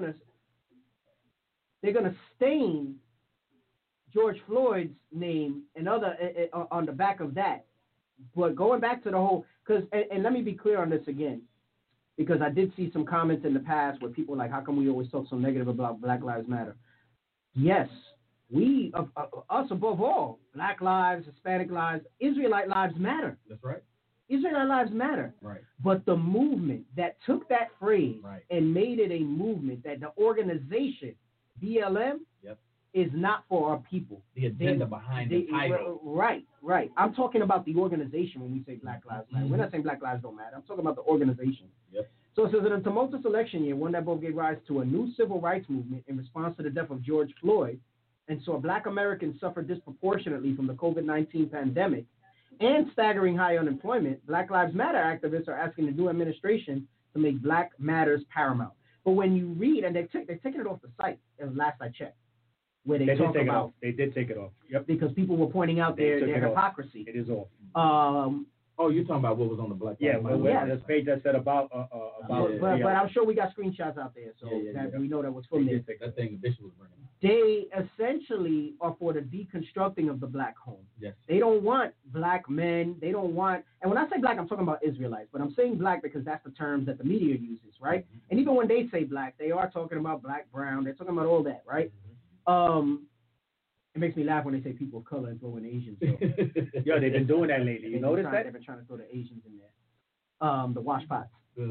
gonna stain George Floyd's name and other on the back of that. But going back to the whole, and let me be clear on this again, because I did see some comments in the past where people were like, how come we always talk so negative about Black Lives Matter? Yes, we, us above all, Black lives, Hispanic lives, Israelite lives matter. That's right. Israelite lives matter. Right. But the movement that took that phrase and made it a movement, that the organization, BLM, is not for our people. The agenda behind the title. Right. I'm talking about the organization when we say Black Lives Matter. We're not saying Black Lives don't matter. I'm talking about the organization. Yep. So it says in a tumultuous election year, one that both gave rise to a new civil rights movement in response to the death of George Floyd, and saw Black Americans suffer disproportionately from the COVID-19 pandemic and staggering high unemployment, Black Lives Matter activists are asking the new administration to make Black Matters paramount. But when you read, and they're taking it off the site, last I checked, where they talk about. They did take it off. Yep. Because people were pointing out their hypocrisy. It is off. You're talking about what was on the Black Lives Matter. Yeah, this page that said about. But I'm sure we got screenshots out there, so we know that was from there. That thing the Bishop was bringing. They essentially are for the deconstructing of the Black home. Yes. They don't want Black men. They don't want, and when I say Black, I'm talking about Israelites, but I'm saying Black because that's the terms that the media uses, right? Mm-hmm. And even when they say Black, they are talking about Black, brown. They're talking about all that, right? Mm-hmm. It makes me laugh when they say people of color and throw in Asians. So. Yo, they've been doing that lately. You notice that? They've been trying to throw the Asians in there, the wash pots.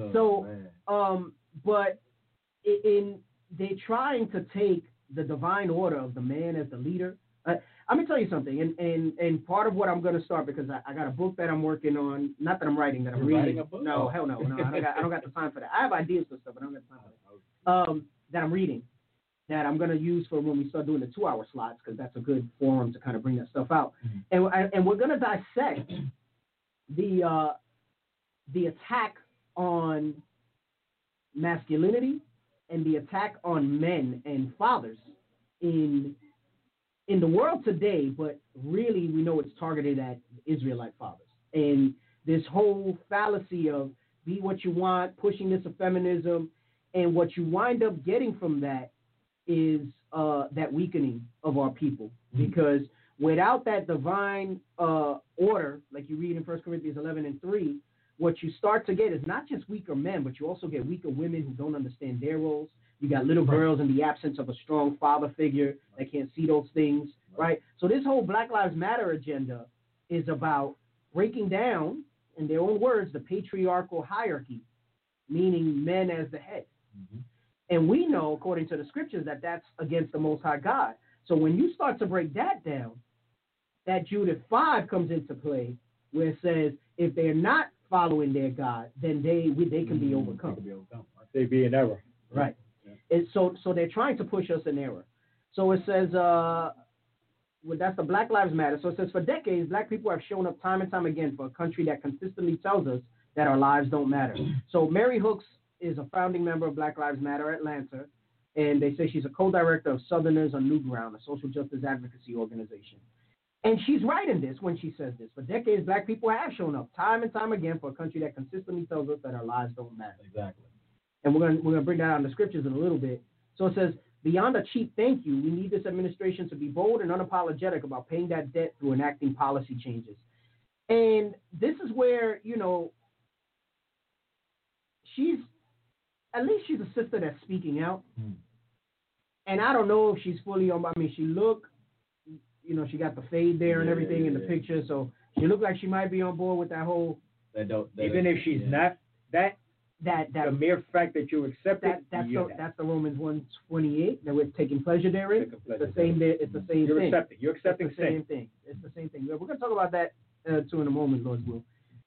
But they're trying to take the divine order of the man as the leader. I'm gonna tell you something, and part of what I'm gonna start, because I got a book that I'm working on, not that I'm writing, that I'm reading. Writing a book? No, hell no, I don't got the time for that. I have ideas for stuff, but I don't got the time for that. That I'm reading, that I'm gonna use for when we start doing the 2-hour slots, because that's a good forum to kind of bring that stuff out. Mm-hmm. And we're gonna dissect the attack on masculinity and the attack on men and fathers in the world today, but really we know it's targeted at Israelite fathers. And this whole fallacy of be what you want, pushing this of feminism, and what you wind up getting from that is that weakening of our people. Mm-hmm. Because without that divine order, like you read in 1 Corinthians 11:3, what you start to get is not just weaker men, but you also get weaker women who don't understand their roles. You got little girls in the absence of a strong father figure that can't see those things, right? So this whole Black Lives Matter agenda is about breaking down, in their own words, the patriarchal hierarchy, meaning men as the head. Mm-hmm. And we know, according to the scriptures, that that's against the Most High God. So when you start to break that down, that Judith 5 comes into play, where it says, if they're not following their God, then they can be overcome. They be in error. Right. Yeah. And so they're trying to push us in error. So it says, that's the Black Lives Matter. So it says, for decades, Black people have shown up time and time again for a country that consistently tells us that our lives don't matter. So Mary Hooks is a founding member of Black Lives Matter Atlanta, and they say she's a co-director of Southerners on New Ground, a social justice advocacy organization. And she's right in this when she says this. For decades, black people have shown up time and time again for a country that consistently tells us that our lives don't matter. Exactly. And we're gonna bring that out in the scriptures in a little bit. So it says, beyond a cheap thank you, we need this administration to be bold and unapologetic about paying that debt through enacting policy changes. And this is where, she's a sister that's speaking out. And I don't know if she's fully on. She looked, she got the fade there and everything in the picture. So she looked like she might be on board with that whole. Even if she's not, the mere fact that you accept it. That's the Romans 1:28 that we're taking pleasure therein. It's the same thing. You're accepting the same thing. It's the same thing. We're going to talk about that too in a moment, Lord's will.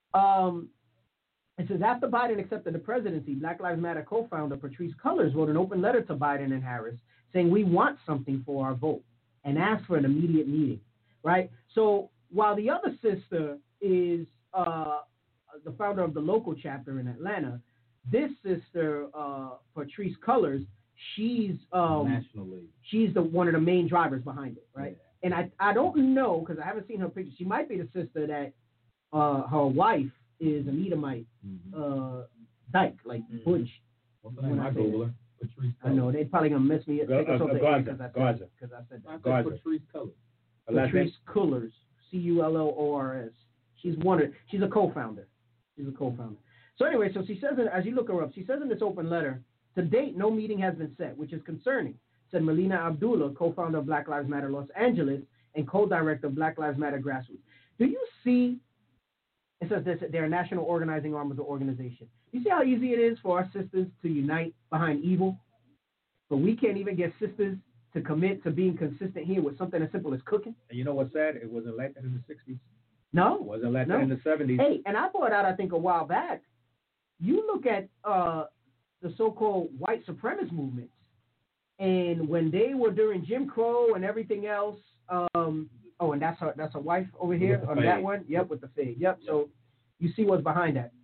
It says, after Biden accepted the presidency, Black Lives Matter co-founder Patrisse Cullors wrote an open letter to Biden and Harris saying, we want something for our vote, and asked for an immediate meeting, right? So while the other sister is the founder of the local chapter in Atlanta, this sister, Patrisse Cullors, she's nationally. She's one of the main drivers behind it, right? Yeah. And I don't know, because I haven't seen her picture. She might be the sister that her wife is an Edomite dyke, like Butch. What's the name? I Google her. Patrisse Cullors. I know, they're probably going to miss me. Garza. Because I said that. Patrisse Cullors. Patrisse Cullors, Cullors. She's a co-founder. So anyway, so she says, as you look her up, she says in this open letter, to date, no meeting has been set, which is concerning, said Melina Abdullah, co-founder of Black Lives Matter Los Angeles and co-director of Black Lives Matter Grassroots. Do you see, it says this, they're a national organizing arm of the organization. You see how easy it is for our sisters to unite behind evil? But we can't even get sisters to commit to being consistent here with something as simple as cooking. And you know what's sad? It wasn't like that in the 60s. No. It wasn't like that in the 70s. Hey, and I brought out, I think, a while back, you look at the so-called white supremacist movements, and when they were during Jim Crow and everything else, and that's her wife over here on that one? Yep, with the fade. Yep, so you see what's behind that.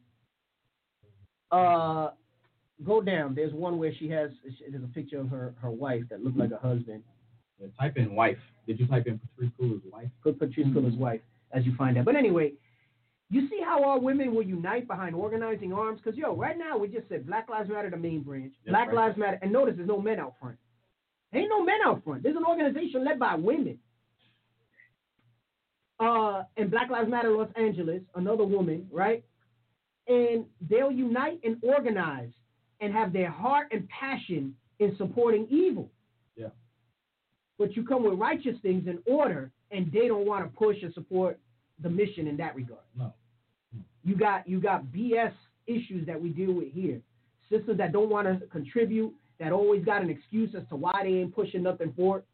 Go down. There's one where there's a picture of her wife that looked like a husband. Yeah, type in wife. Did you type in Patrisse Cullors' wife? Put Patrisse Cullors' wife as you find that. But anyway, you see how our women will unite behind organizing arms? Because, right now we just said Black Lives Matter, the main branch. That's Black Lives Matter. And notice there's no men out front. Ain't no men out front. There's an organization led by women. And Black Lives Matter Los Angeles, another woman, right? And they'll unite and organize and have their heart and passion in supporting evil. Yeah. But you come with righteous things in order, and they don't want to push and support the mission in that regard. No. You got BS issues that we deal with here. Sisters that don't want to contribute, that always got an excuse as to why they ain't pushing nothing forward.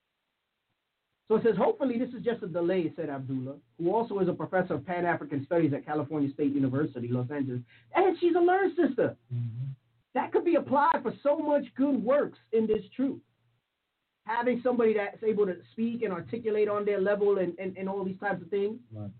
So it says, hopefully this is just a delay, said Abdullah, who also is a professor of Pan-African Studies at California State University, Los Angeles. And she's a learned sister. Mm-hmm. That could be applied for so much good works in this truth. Having somebody that's able to speak and articulate on their level and all these types of things. Right.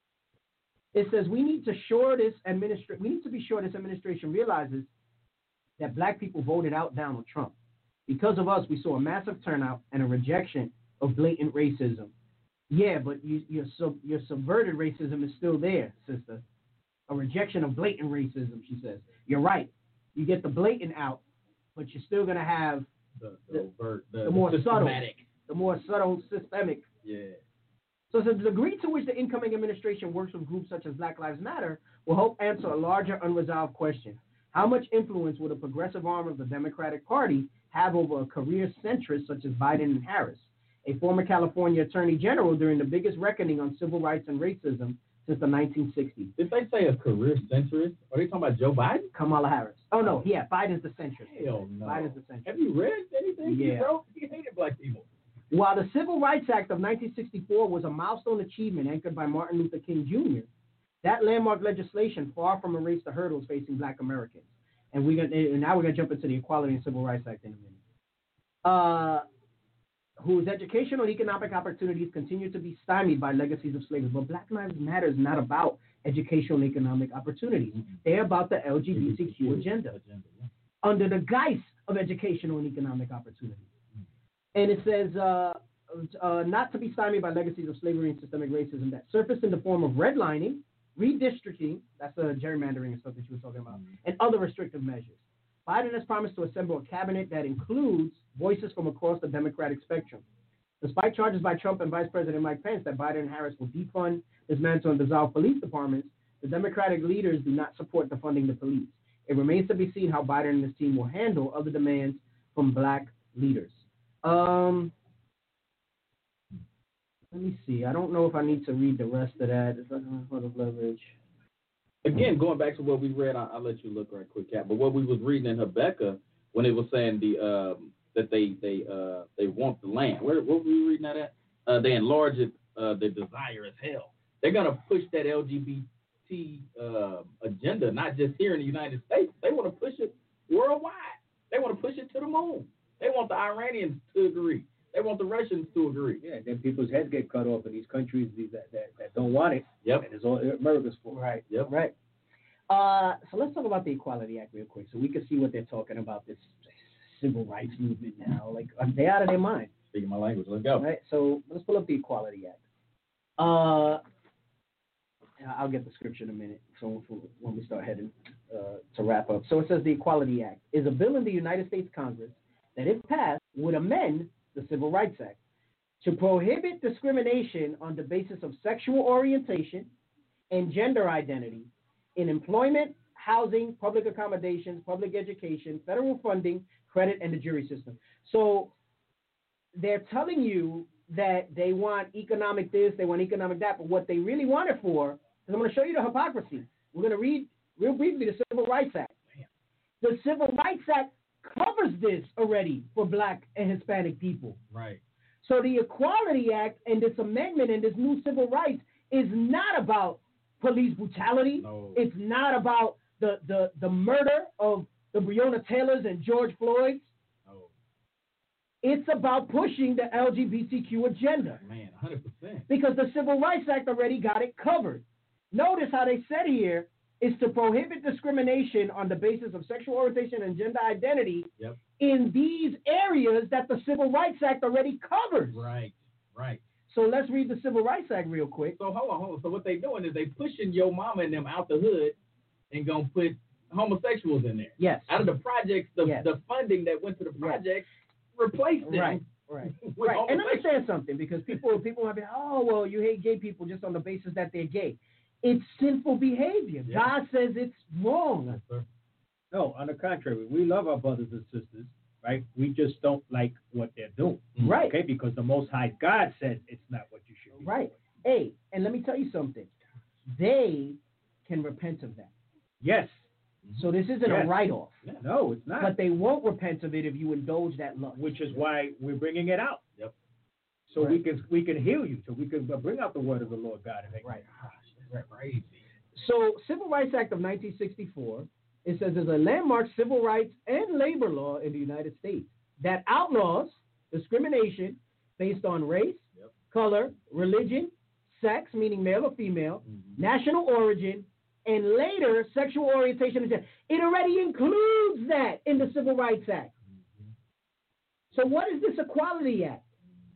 It says we need to be sure this administration realizes that black people voted out Donald Trump. Because of us, we saw a massive turnout and a rejection of blatant racism. Yeah, but your subverted racism is still there, sister. A rejection of blatant racism, she says. You're right. You get the blatant out, but you're still going to have the more subtle, systemic. Yeah. So the degree to which the incoming administration works with groups such as Black Lives Matter will help answer a larger unresolved question. How much influence will the progressive arm of the Democratic Party have over a career centrist such as Biden and Harris, a former California Attorney General during the biggest reckoning on civil rights and racism since the 1960s? Did they say a career centrist? Are they talking about Joe Biden? Kamala Harris. Oh, no. Yeah, Biden's the centrist. Hell no. Biden's the centrist. Have you read anything? Yeah. He hated black people. While the Civil Rights Act of 1964 was a milestone achievement anchored by Martin Luther King Jr., that landmark legislation far from erased the hurdles facing black Americans. And now we're going to jump into the Equality and Civil Rights Act in a minute. Whose educational and economic opportunities continue to be stymied by legacies of slavery. But Black Lives Matter is not about educational and economic opportunities. Mm-hmm. They're about the LGBTQ agenda. Under the guise of educational and economic opportunities. Mm-hmm. And it says, not to be stymied by legacies of slavery and systemic racism that surface in the form of redlining, redistricting, that's the gerrymandering and stuff that you were talking about, and other restrictive measures. Biden has promised to assemble a cabinet that includes voices from across the Democratic spectrum. Despite charges by Trump and Vice President Mike Pence that Biden and Harris will defund, dismantle, and dissolve police departments, the Democratic leaders do not support defunding the police. It remains to be seen how Biden and his team will handle other demands from black leaders. Let me see. I don't know if I need to read the rest of that. It's not leverage. Again, going back to what we read, I'll let you look right quick, Cap. But what we was reading in Habakkuk when it was saying that they want the land. What were we reading that at? They enlarge it. The desire is hell. They're gonna push that LGBT agenda, not just here in the United States. They want to push it worldwide. They want to push it to the moon. They want the Iranians to agree. They want the Russians to agree. Yeah, then people's heads get cut off in these countries that don't want it. Yep. And it's all America's fault. Right. Yep. Right. So let's talk about the Equality Act real quick so we can see what they're talking about, this civil rights movement now. Like, are they out of their mind? Speaking my language, let's go. Right. So let's pull up the Equality Act. I'll get the scripture in a minute so when we start heading to wrap up. So it says the Equality Act is a bill in the United States Congress that, if passed, would amend the Civil Rights Act to prohibit discrimination on the basis of sexual orientation and gender identity in employment, housing, public accommodations, public education, federal funding, credit, and the jury system. So they're telling you that they want economic this, they want economic that, but what they really want it for, because I'm going to show you the hypocrisy. We're going to read real briefly the Civil Rights Act. The Civil Rights Act covers this already for black and Hispanic people. Right. So the Equality Act and this amendment and this new civil rights is not about police brutality. No. It's not about the murder of the Breonna Taylors and George Floyd's. No. It's about pushing the LGBTQ agenda. Man, 100%. Because the Civil Rights Act already got it covered. Notice how they said here is to prohibit discrimination on the basis of sexual orientation and gender identity in these areas that the Civil Rights Act already covers. Right. So let's read the Civil Rights Act real quick. So hold on. So what they doing is they pushing your mama and them out the hood and gonna put homosexuals in there. Yes. Out of the projects, the funding that went to the projects, replace them. Right. Right. And understand something, because people might be, oh, well, you hate gay people just on the basis that they're gay. It's sinful behavior. Yeah. God says it's wrong. No, on the contrary, we love our brothers and sisters, right? We just don't like what they're doing. Right. Okay, because the Most High God says it's not what you should be Right. doing. Hey, and let me tell you something. They can repent of that. Yes. So this isn't a write-off. No, it's not. But they won't repent of it if you indulge that lust. Which is why we're bringing it out. Yep. So we can heal you. So we can bring out the word of the Lord God. Right. That's crazy. So Civil Rights Act of 1964, it says there's a landmark civil rights and labor law in the United States that outlaws discrimination based on race, color, religion, sex, meaning male or female, national origin, and later sexual orientation. It already includes that in the Civil Rights Act. So what is this Equality Act?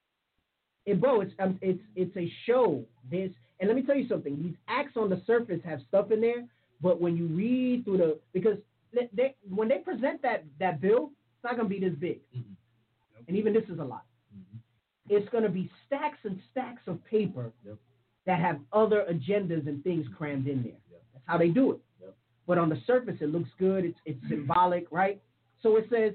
Bro, it's a show. And let me tell you something. These acts on the surface have stuff in there, but when you read through because when they present that bill, it's not going to be this big. And even this is a lot. It's going to be stacks and stacks of paper that have other agendas and things crammed in there. That's how they do it. But on the surface, it looks good. It's symbolic, right? So it says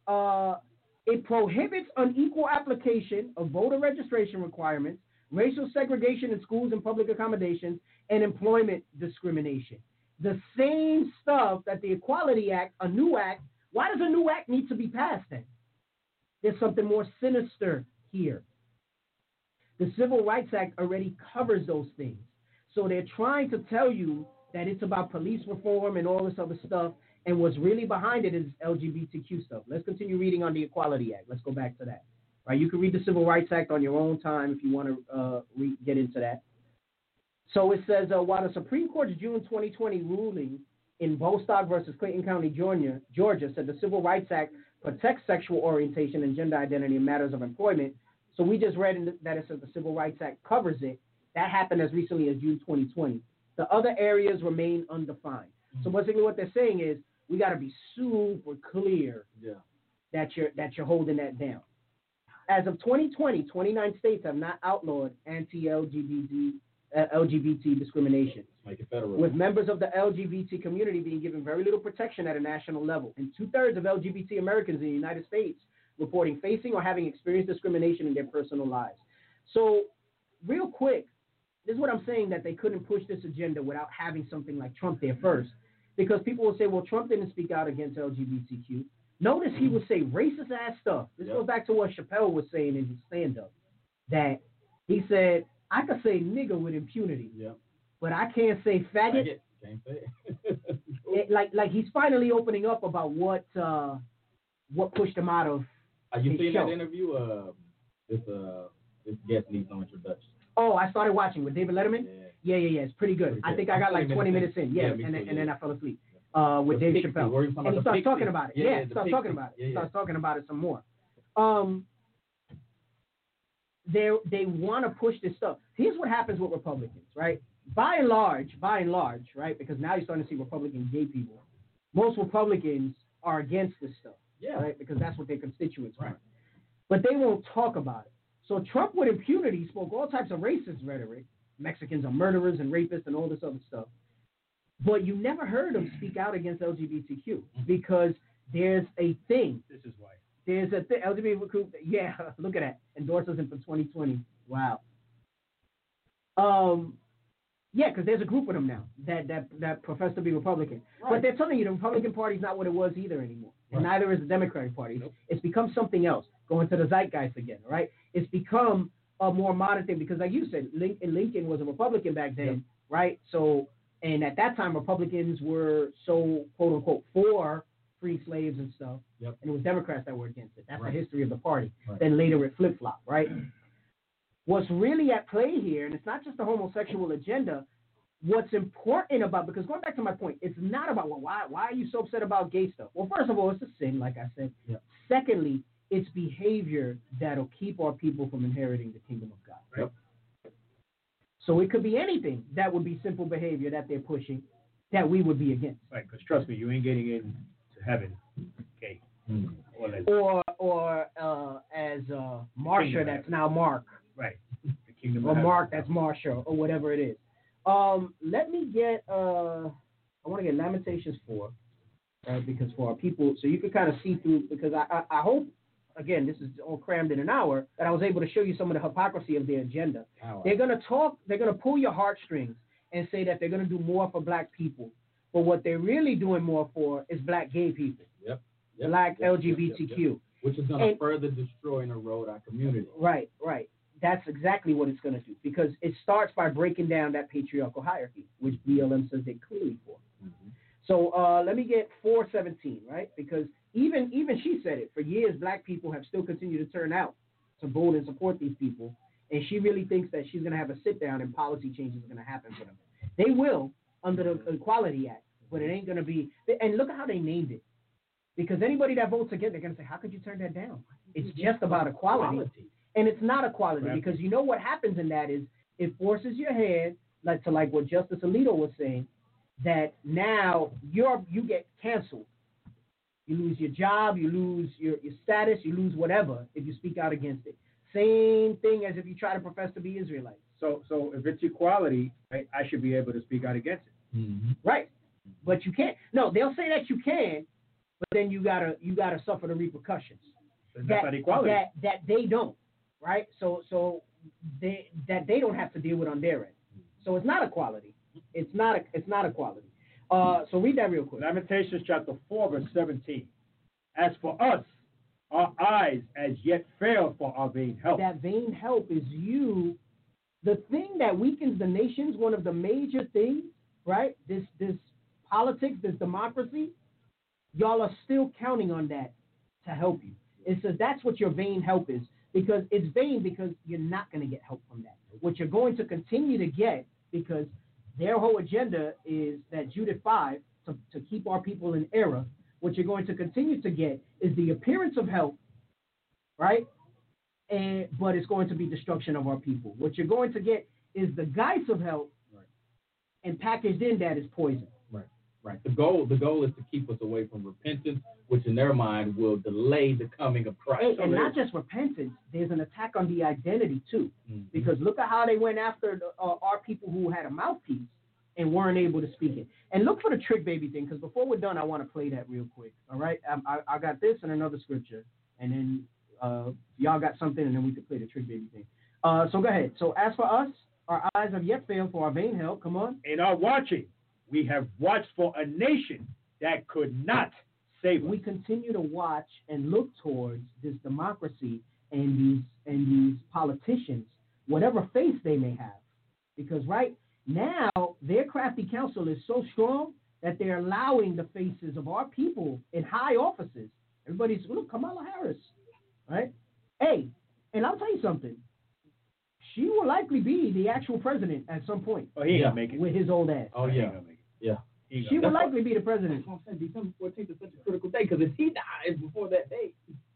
it prohibits unequal application of voter registration requirements, racial segregation in schools and public accommodations, and employment discrimination. The same stuff that the Equality Act, a new act, why does a new act need to be passed then? There's something more sinister here. The Civil Rights Act already covers those things. So they're trying to tell you that it's about police reform and all this other stuff, and what's really behind it is LGBTQ stuff. Let's continue reading on the Equality Act. Let's go back to that. Right? You can read the Civil Rights Act on your own time if you want to get into that. So it says, while the Supreme Court's June 2020 ruling in Bostock versus Clayton County, Georgia, said the Civil Rights Act protects sexual orientation and gender identity in matters of employment, So we just read that it says the Civil Rights Act covers it. That happened as recently as June 2020. The other areas remain undefined. So basically what they're saying is we got to be super clear that you're holding that down. As of 2020, 29 states have not outlawed anti-LGBT discrimination, with members of the LGBT community being given very little protection at a national level, and 2/3 of LGBT Americans in the United States reporting facing or having experienced discrimination in their personal lives. So, real quick, this is what I'm saying, that they couldn't push this agenda without having something like Trump there first, because people will say, well, Trump didn't speak out against LGBTQ. Notice he would say racist-ass stuff. This goes back to what Chappelle was saying in his stand-up, that he said, I could say nigger with impunity, but I can't say faggot. Can't say it. like he's finally opening up about what pushed him out of you his seen show. that interview? This guest needs no introduction. Oh, I started watching with David Letterman. Yeah. It's pretty good. I think I got like 20 minutes in. And then I fell asleep. With Dave Chappelle. And he starts talking about it. He starts talking about it. He starts talking about it some more. They want to push this stuff. Here's what happens with Republicans, right? By and large, right? Because now you're starting to see Republican gay people. Most Republicans are against this stuff, right? Because that's what their constituents want. But they won't talk about it. So Trump, with impunity, spoke all types of racist rhetoric. Mexicans are murderers and rapists and all this other stuff. But you never heard him speak out against LGBTQ because there's a thing. This is why. There's a thing. LGBTQ, look at that. Endorses him for 2020. Wow. Because there's a group of them now that profess to be Republican. Right. But they're telling you the Republican Party's not what it was either anymore. And neither is the Democratic Party. Nope. It's become something else. Going to the zeitgeist again, right? It's become a more modern thing because, like you said, Lincoln was a Republican back then, right? So, and at that time, Republicans were so, quote unquote, for free slaves and stuff. And it was Democrats that were against it. That's the history of the party. Then later it flip-flopped, right? What's really at play here, and it's not just the homosexual agenda, what's important about, because going back to my point, it's not about, well, why are you so upset about gay stuff? Well, first of all, it's a sin, like I said. Secondly, it's behavior that'll keep our people from inheriting the kingdom of God. Right? So it could be anything that would be simple behavior that they're pushing that we would be against. Right, because trust me, you ain't getting into heaven gay. Or as Marsha, that's now Mark. Right. The kingdom or of Mark, that's Marsha, or whatever it is. Let me get, I want to get Lamentations 4, right, because for our people, so you can kind of see through, because I hope, again, this is all crammed in an hour, that I was able to show you some of the hypocrisy of their agenda. They're going to pull your heartstrings and say that they're going to do more for black people. But what they're really doing more for is black gay people. Black LGBTQ. Which is going to further destroy and erode our community. Right. That's exactly what it's going to do, because it starts by breaking down that patriarchal hierarchy, which BLM says they're clearly for. So let me get 417, right? Because even she said it. For years, black people have still continued to turn out to vote and support these people, and she really thinks that she's going to have a sit-down and policy changes are going to happen for them. They will under the Equality Act, but it ain't going to be. And look at how they named it. Because anybody that votes against, they're going to say, how could you turn that down? It's just about equality. And it's not equality, because you know what happens in that is it forces your hand, like what Justice Alito was saying, that now you get canceled. You lose your job, you lose your status, you lose whatever if you speak out against it. Same thing as if you try to profess to be Israelite. So if it's equality, right, I should be able to speak out against it. Right. But you can't. No, they'll say that you can, but then you gotta suffer the repercussions. That's not equality. That they don't. Right, so they don't have to deal with on their end. So it's not equality. It's not equality. So read that real quick. Lamentations chapter 4 verse 17. As for us, our eyes as yet fail for our vain help. That vain help is you. The thing that weakens the nations, one of the major things, right? This politics, this democracy. Y'all are still counting on that to help you. It says that's what your vain help is. Because it's vain, because you're not going to get help from that. What you're going to continue to get, because their whole agenda is that Judith 5, to keep our people in error, what you're going to continue to get is the appearance of help, right? but it's going to be destruction of our people. What you're going to get is the geist of help, and packaged in that is poison. Right. The goal is to keep us away from repentance, which in their mind will delay the coming of Christ. And not just repentance, there's an attack on the identity too. Mm-hmm. Because look at how they went after our people who had a mouthpiece and weren't able to speak it. And look for the trick baby thing, because before we're done, I want to play that real quick. All right? I got this and another scripture, and then y'all got something, and then we can play the trick baby thing. So go ahead. So as for us, our eyes have yet failed for our vain help. Come on. In our watching, we have watched for a nation that could not save us. We continue to watch and look towards this democracy and these politicians, whatever face they may have. Because right now, their crafty counsel is so strong that they're allowing the faces of our people in high offices. Everybody's, look, Kamala Harris, right? Hey, and I'll tell you something. She will likely be the actual president at some point. Oh, he ain't gonna make it. With his old ass. Oh, yeah. Yeah. She will likely be the president. December 14th is such a critical day, because if he dies before that date.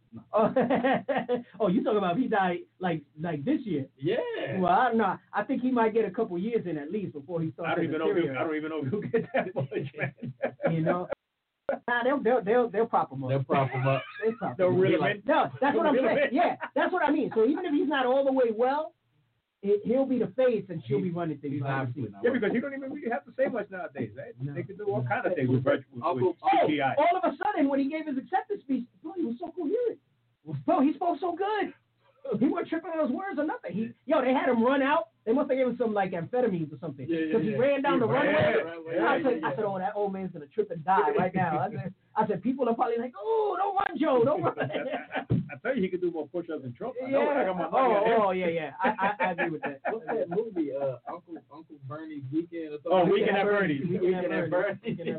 Oh, you talking about if he died like this year? Yeah. Well, I don't know. I think he might get a couple years in at least before he starts. I don't even know if he'll get that much, man. You know. Nah, they'll prop him up. They'll prop him up. They'll really no, that's what I'm saying. Yeah, that's what I mean. So even if he's not all the way well, he'll be the face, and she'll be running things. Yeah, because you don't even really have to say much nowadays. Right? No. They can do all kind of things with CGI. All of a sudden, when he gave his acceptance speech, bro, he was so coherent. Bro, he spoke so good. He wasn't tripping on those words or nothing. They had him run out. They must have given him some like amphetamines or something. Because he ran down the runway. I said, oh, that old man's gonna trip and die right now. I said, people are probably like, oh, don't run, Joe, don't run. I tell you, he could do more push-ups than Trump. Yeah. I agree with that. What's that movie? Uncle Bernie's Weekend or something? Oh, Weekend at Bernie's. Weekend at Bernie's.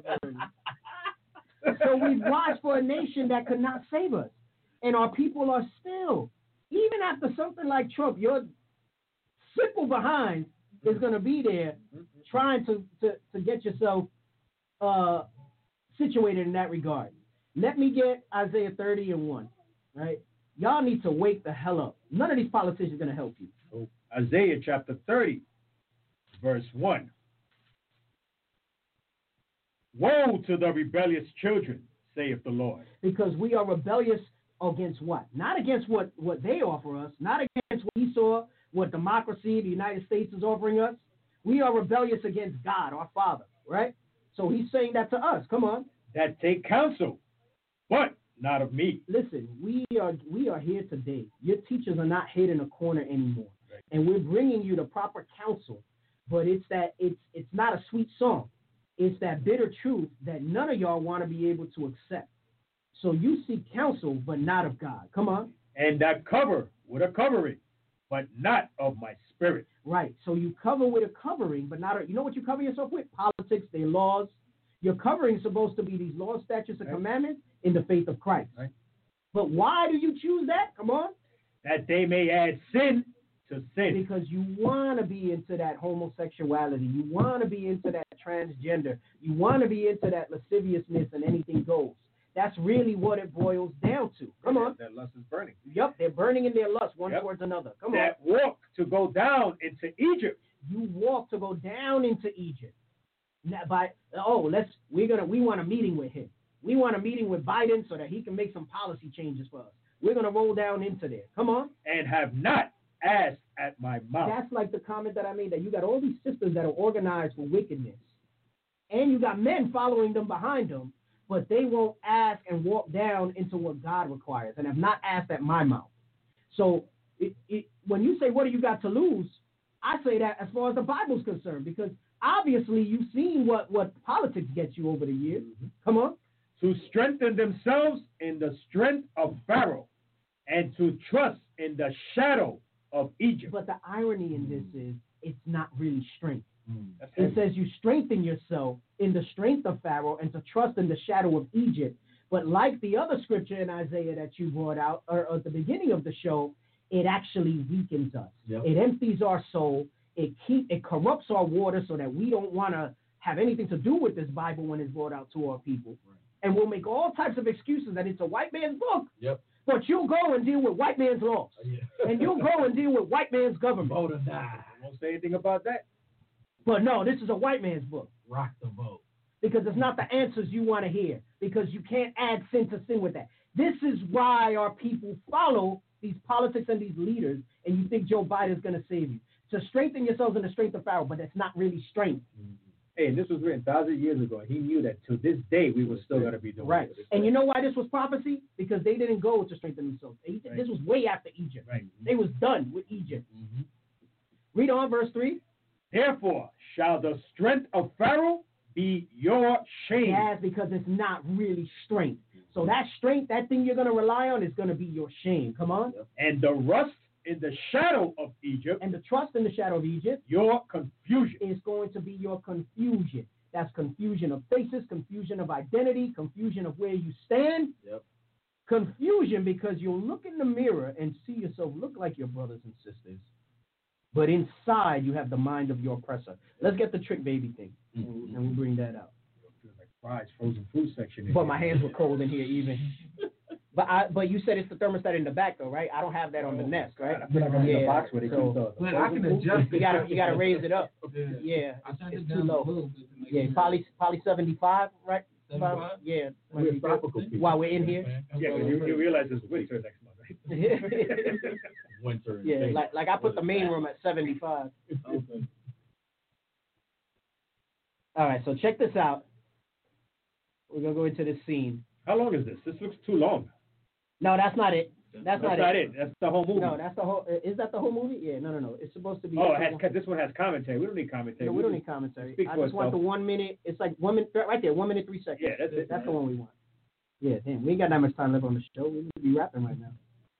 So we've watched for a nation that could not save us, and our people are still, even after something like Trump, your simple behind is going to be there trying to get yourself situated in that regard. Let me get Isaiah 30:1, right? Y'all need to wake the hell up. None of these politicians are going to help you. So, Isaiah chapter 30, verse 1. Woe to the rebellious children, saith the Lord. Because we are rebellious against what? Not against what they offer us, not against what Esau, what democracy, the United States is offering us. We are rebellious against God, our Father, right? So he's saying that to us. Come on. That take counsel, but not of me. Listen, we are here today. Your teachers are not hid in a corner anymore. Right. And we're bringing you the proper counsel, but it's not a sweet song. It's that bitter truth that none of y'all want to be able to accept. So you seek counsel, but not of God. Come on. And that cover with a covering, but not of my spirit. Right. So you cover with a covering, but not. You know what you cover yourself with? Politics, their laws. Your covering is supposed to be these laws, statutes, and commandments in the faith of Christ. Right. But why do you choose that? Come on. That they may add sin to sin. Because you want to be into that homosexuality. You want to be into that transgender. You want to be into that lasciviousness and anything goes. That's really what it boils down to. Come on. Their lust is burning. Yep, they're burning in their lust one towards another. Come on. That walk to go down into Egypt. You walk to go down into Egypt. Now, we want a meeting with him. We want a meeting with Biden so that he can make some policy changes for us. We're going to roll down into there. Come on. And have not asked at my mouth. That's like the comment that I made, that you got all these sisters that are organized for wickedness. And you got men following them behind them, but they won't ask and walk down into what God requires and have not asked at my mouth. So when you say, what do you got to lose? I say that as far as the Bible's concerned, because obviously you've seen what politics gets you over the years. Mm-hmm. Come on. To strengthen themselves in the strength of Pharaoh and to trust in the shadow of Egypt. But the irony in this is it's not really strength. It says you strengthen yourself in the strength of Pharaoh and to trust in the shadow of Egypt. But like the other scripture in Isaiah that you brought out or at the beginning of the show, it actually weakens us. Yep. It empties our soul. It corrupts our water so that we don't want to have anything to do with this Bible when it's brought out to our people. Right. And we'll make all types of excuses that it's a white man's book. Yep. But you'll go and deal with white man's laws. And you'll go and deal with white man's government. Vote or die. I won't say anything about that. But no, this is a white man's book. Rock the vote. Because it's not the answers you want to hear. Because you can't add sin to sin with that. This is why our people follow these politics and these leaders, and you think Joe Biden is going to save you. To strengthen yourselves in the strength of Pharaoh, but that's not really strength. Hey, and this was written 1,000 years ago. He knew that to this day we were still going to be doing right. This. And you know why this was prophecy? Because they didn't go to strengthen themselves. This was way after Egypt. Right. They was done with Egypt. Read on verse 3. Therefore shall the strength of Pharaoh be your shame. Yes, because it's not really strength. So that strength, that thing you're going to rely on is going to be your shame. Come on. And the rust in the shadow of Egypt. And the trust in the shadow of Egypt. Your confusion. Is going to be your confusion. That's confusion of faces, confusion of identity, confusion of where you stand. Confusion because you'll look in the mirror and see yourself look like your brothers and sisters. But inside you have the mind of your oppressor. Let's get the trick baby thing. And we'll bring that out. Fries, frozen food section. But my hands were cold in here even. But you said it's the thermostat in the back though, right? I don't have that on the Nest, right? I feel like I'm in the box where they keep the I can adjust it. You gotta raise it up. Yeah. It's too low. Yeah, probably 75, right? 75? Yeah. We're tropical people. While we're in here. Yeah, because you realize it's winter next month, right? Winter. Yeah, like I put the main room at 75. All right, so check this out. We're gonna go into this scene. How long is this? This looks too long. No, that's not it. That's not it. That's the whole movie. No, that's the whole. Is that the whole movie? Yeah, no. It's supposed to be. Oh, this one has commentary. We don't need commentary. No, we don't need commentary. I just want the 1 minute. It's like 1 minute, right there, 1 minute 3 seconds. Yeah, that's it. That's the one we want. Yeah, damn, we ain't got that much time left on the show. We need to be rapping right now.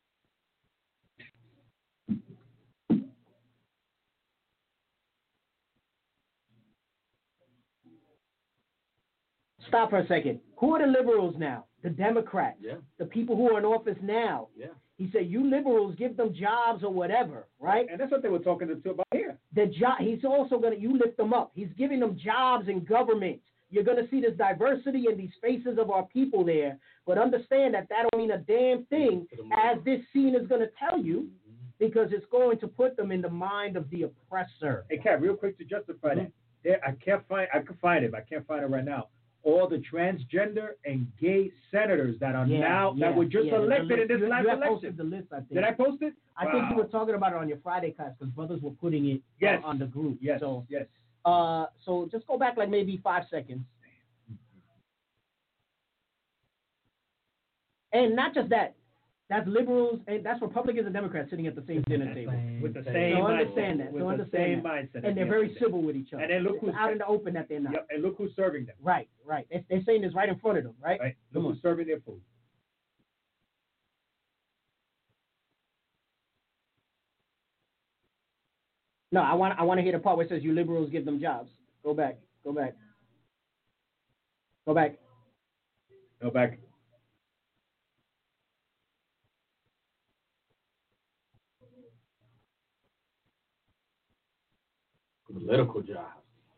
Stop for a second. Who are the liberals now? The Democrats. Yeah. The people who are in office now. Yeah. He said, you liberals give them jobs or whatever, right? And that's what they were talking to about here. He's also going to, you lift them up. He's giving them jobs in government. You're going to see this diversity and these faces of our people there. But understand that don't mean a damn thing, as this scene is going to tell you, because it's going to put them in the mind of the oppressor. Hey, Kat, real quick to justify that. I can find it, but I can't find it right now. All the transgender and gay senators that are that were just elected in this last election. Posted the list, I think. Did I post it? I think you were talking about it on your Friday class because brothers were putting it on the group. Yes. So just go back like maybe 5 seconds. And not just that. That's liberals and that's Republicans and Democrats sitting at the same dinner table. With the same mindset. With the same mindset. And they're very civil with each other. And then look who's out in the open that they're not. Yep, and look who's serving them. Right. They're saying this right in front of them, right? Right. Look who's serving their food. No, I want to hear the part where it says you liberals give them jobs. Go back. Political jobs.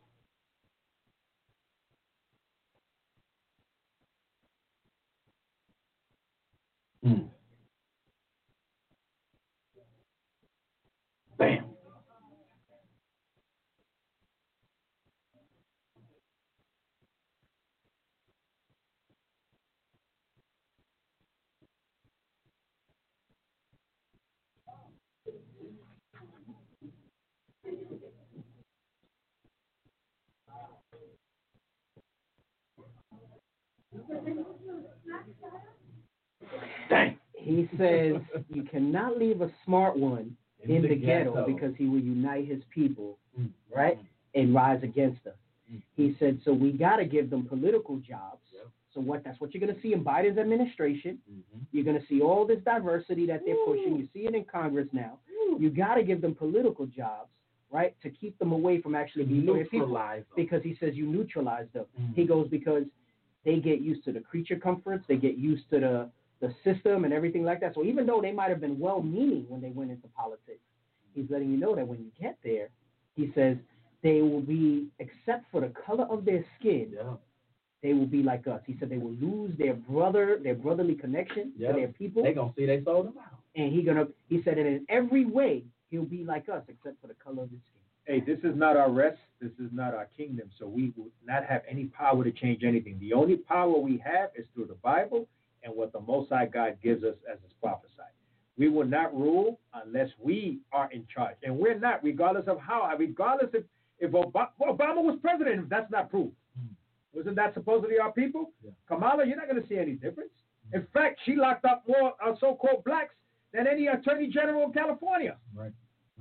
Bam. Dang. He says you cannot leave a smart one in the ghetto because he will unite his people, right, and rise against us. He said, so we got to give them political jobs. Yep. So that's what you're going to see in Biden's administration. You're going to see all this diversity that they're pushing. You see it in Congress now. You got to give them political jobs, right, to keep them away from actually being neutralized. Because he says you neutralize them. He goes because they get used to the creature comforts. They get used to the system and everything like that. So even though they might have been well-meaning when they went into politics, he's letting you know that when you get there, he says they will be, except for the color of their skin, they will be like us. He said they will lose their brotherly connection to their people. They're going to see they sold them out. And he said that in every way, he'll be like us, except for the color of his skin. Hey, this is not our rest. This is not our kingdom. So we will not have any power to change anything. The only power we have is through the Bible and what the Most High God gives us as is prophesied. We will not rule unless we are in charge. And we're not, regardless of how, regardless if Obama was president, if that's not proved. Wasn't that supposedly our people? Yeah. Kamala, you're not going to see any difference. In fact, she locked up more so-called blacks than any attorney general in California. Right.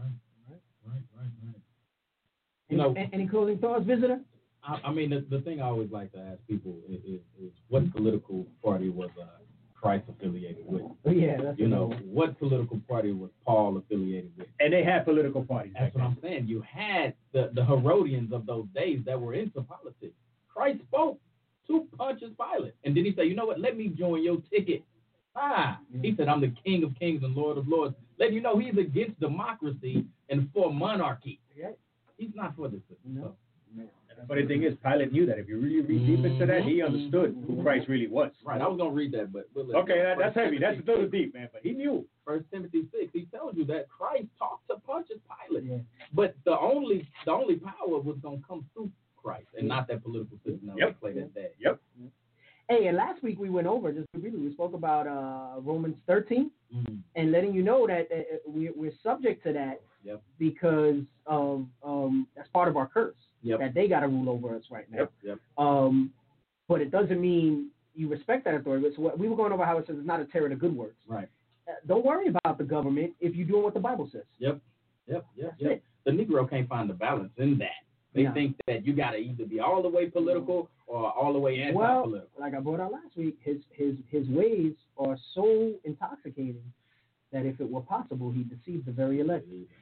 Any closing thoughts, visitor? I mean, the thing I always like to ask people is what political party was Christ affiliated with? Oh, yeah, that's what political party was Paul affiliated with? And they had political parties. That's what I'm saying. You had the Herodians of those days that were into politics. Christ spoke to Pontius Pilate. And then he said, you know what, let me join your ticket. He said, I'm the King of Kings and Lord of Lords. Let you know he's against democracy and for monarchy. Yeah. He's not for this. No. The funny thing is, Pilate knew that. If you really read deep into that, he understood who Christ really was. Right. I was going to read that, but okay, that's heavy. That's a little deep, man. But he knew. 1 Timothy 6, he tells you that Christ talked to Pontius Pilate. Yeah. But the only power was going to come through Christ and not that political system that played that day. Yep. Hey, and last week we went over, just briefly, we spoke about Romans 13 and letting you know that we're subject to that because of that's part of our curse, that they got to rule over us right now. But it doesn't mean you respect that authority. So we were going over how it says it's not a terror to good works. Right. Don't worry about the government if you're doing what the Bible says. Yep. The Negro can't find the balance in that. They think that you got to either be all the way political or all the way anti-political. Well, like I brought out last week, his ways are so intoxicating that if it were possible, he'd deceive the very elect.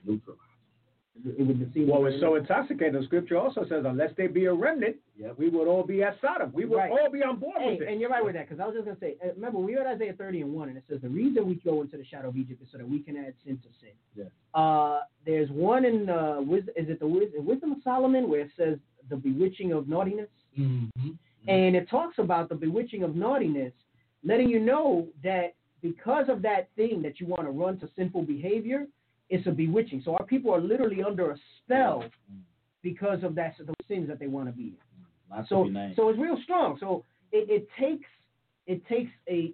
It would deceive. Well, it's so intoxicating. The scripture also says, unless there be a remnant, we would all be at Sodom. We would all be on board with it. And you're right with that, because I was just going to say, remember, we read Isaiah 30:1, and it says the reason we go into the shadow of Egypt is so that we can add sin to sin. Yeah. There's one in Wisdom of Solomon where it says the bewitching of naughtiness. Mm-hmm. And it talks about the bewitching of naughtiness, letting you know that because of that thing that you want to run to sinful behavior, it's a bewitching. So our people are literally under a spell because of those sins that they want to be in. So it's real strong. So it takes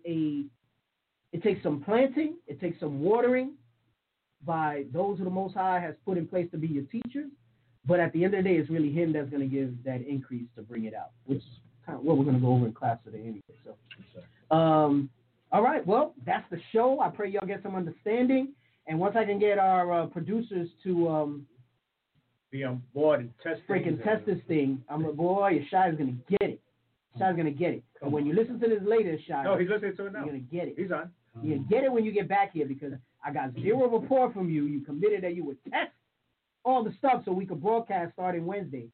some planting, it takes some watering by those who the Most High has put in place to be your teachers. But at the end of the day, it's really Him that's going to give that increase to bring it out, which is kind of what we're going to go over in class today anyway. So, all right, well, that's the show. I pray y'all get some understanding. And once I can get our producers to be on board and test this thing, boy, Yeshai's going to get it. Yeshai's going to get it. And when you listen to this later, Yeshai, no, he's listening to it now. You're going to get it. He's on. You're going to get it when you get back here because I got zero report from you. You committed that you would test all the stuff so we could broadcast starting Wednesday.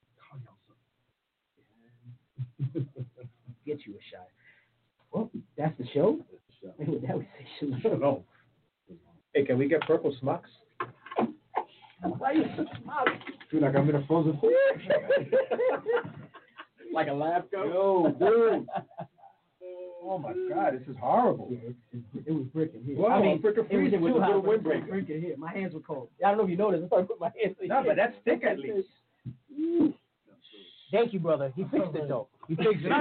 Get you, Yeshai. Well, that's the show. And with that, we say shalom. Hey, can we get purple smocks? Why are you so smart? Feel like I'm in a frozen food. Like a lab coat? Yo, dude. Oh my God, this is horrible. Yeah, it was bricking here. Wow, it was freezing with a little windbreaker. Bricking here. My hands were cold. I don't know if you noticed. I started putting my hands in. No, but that's thick at least. Thank you, brother. He fixed it though. He fixed it. No.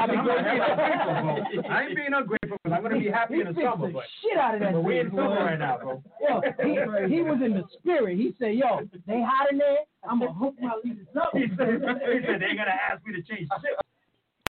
I ain't being ungrateful because I'm gonna be happy in the summer. But shit out of that. But we in summer right now, bro. Yo, he was in the spirit. He said, "Yo, they hot in there. I'm gonna hook my leaders up." He said they ain't gonna ask me to change shit.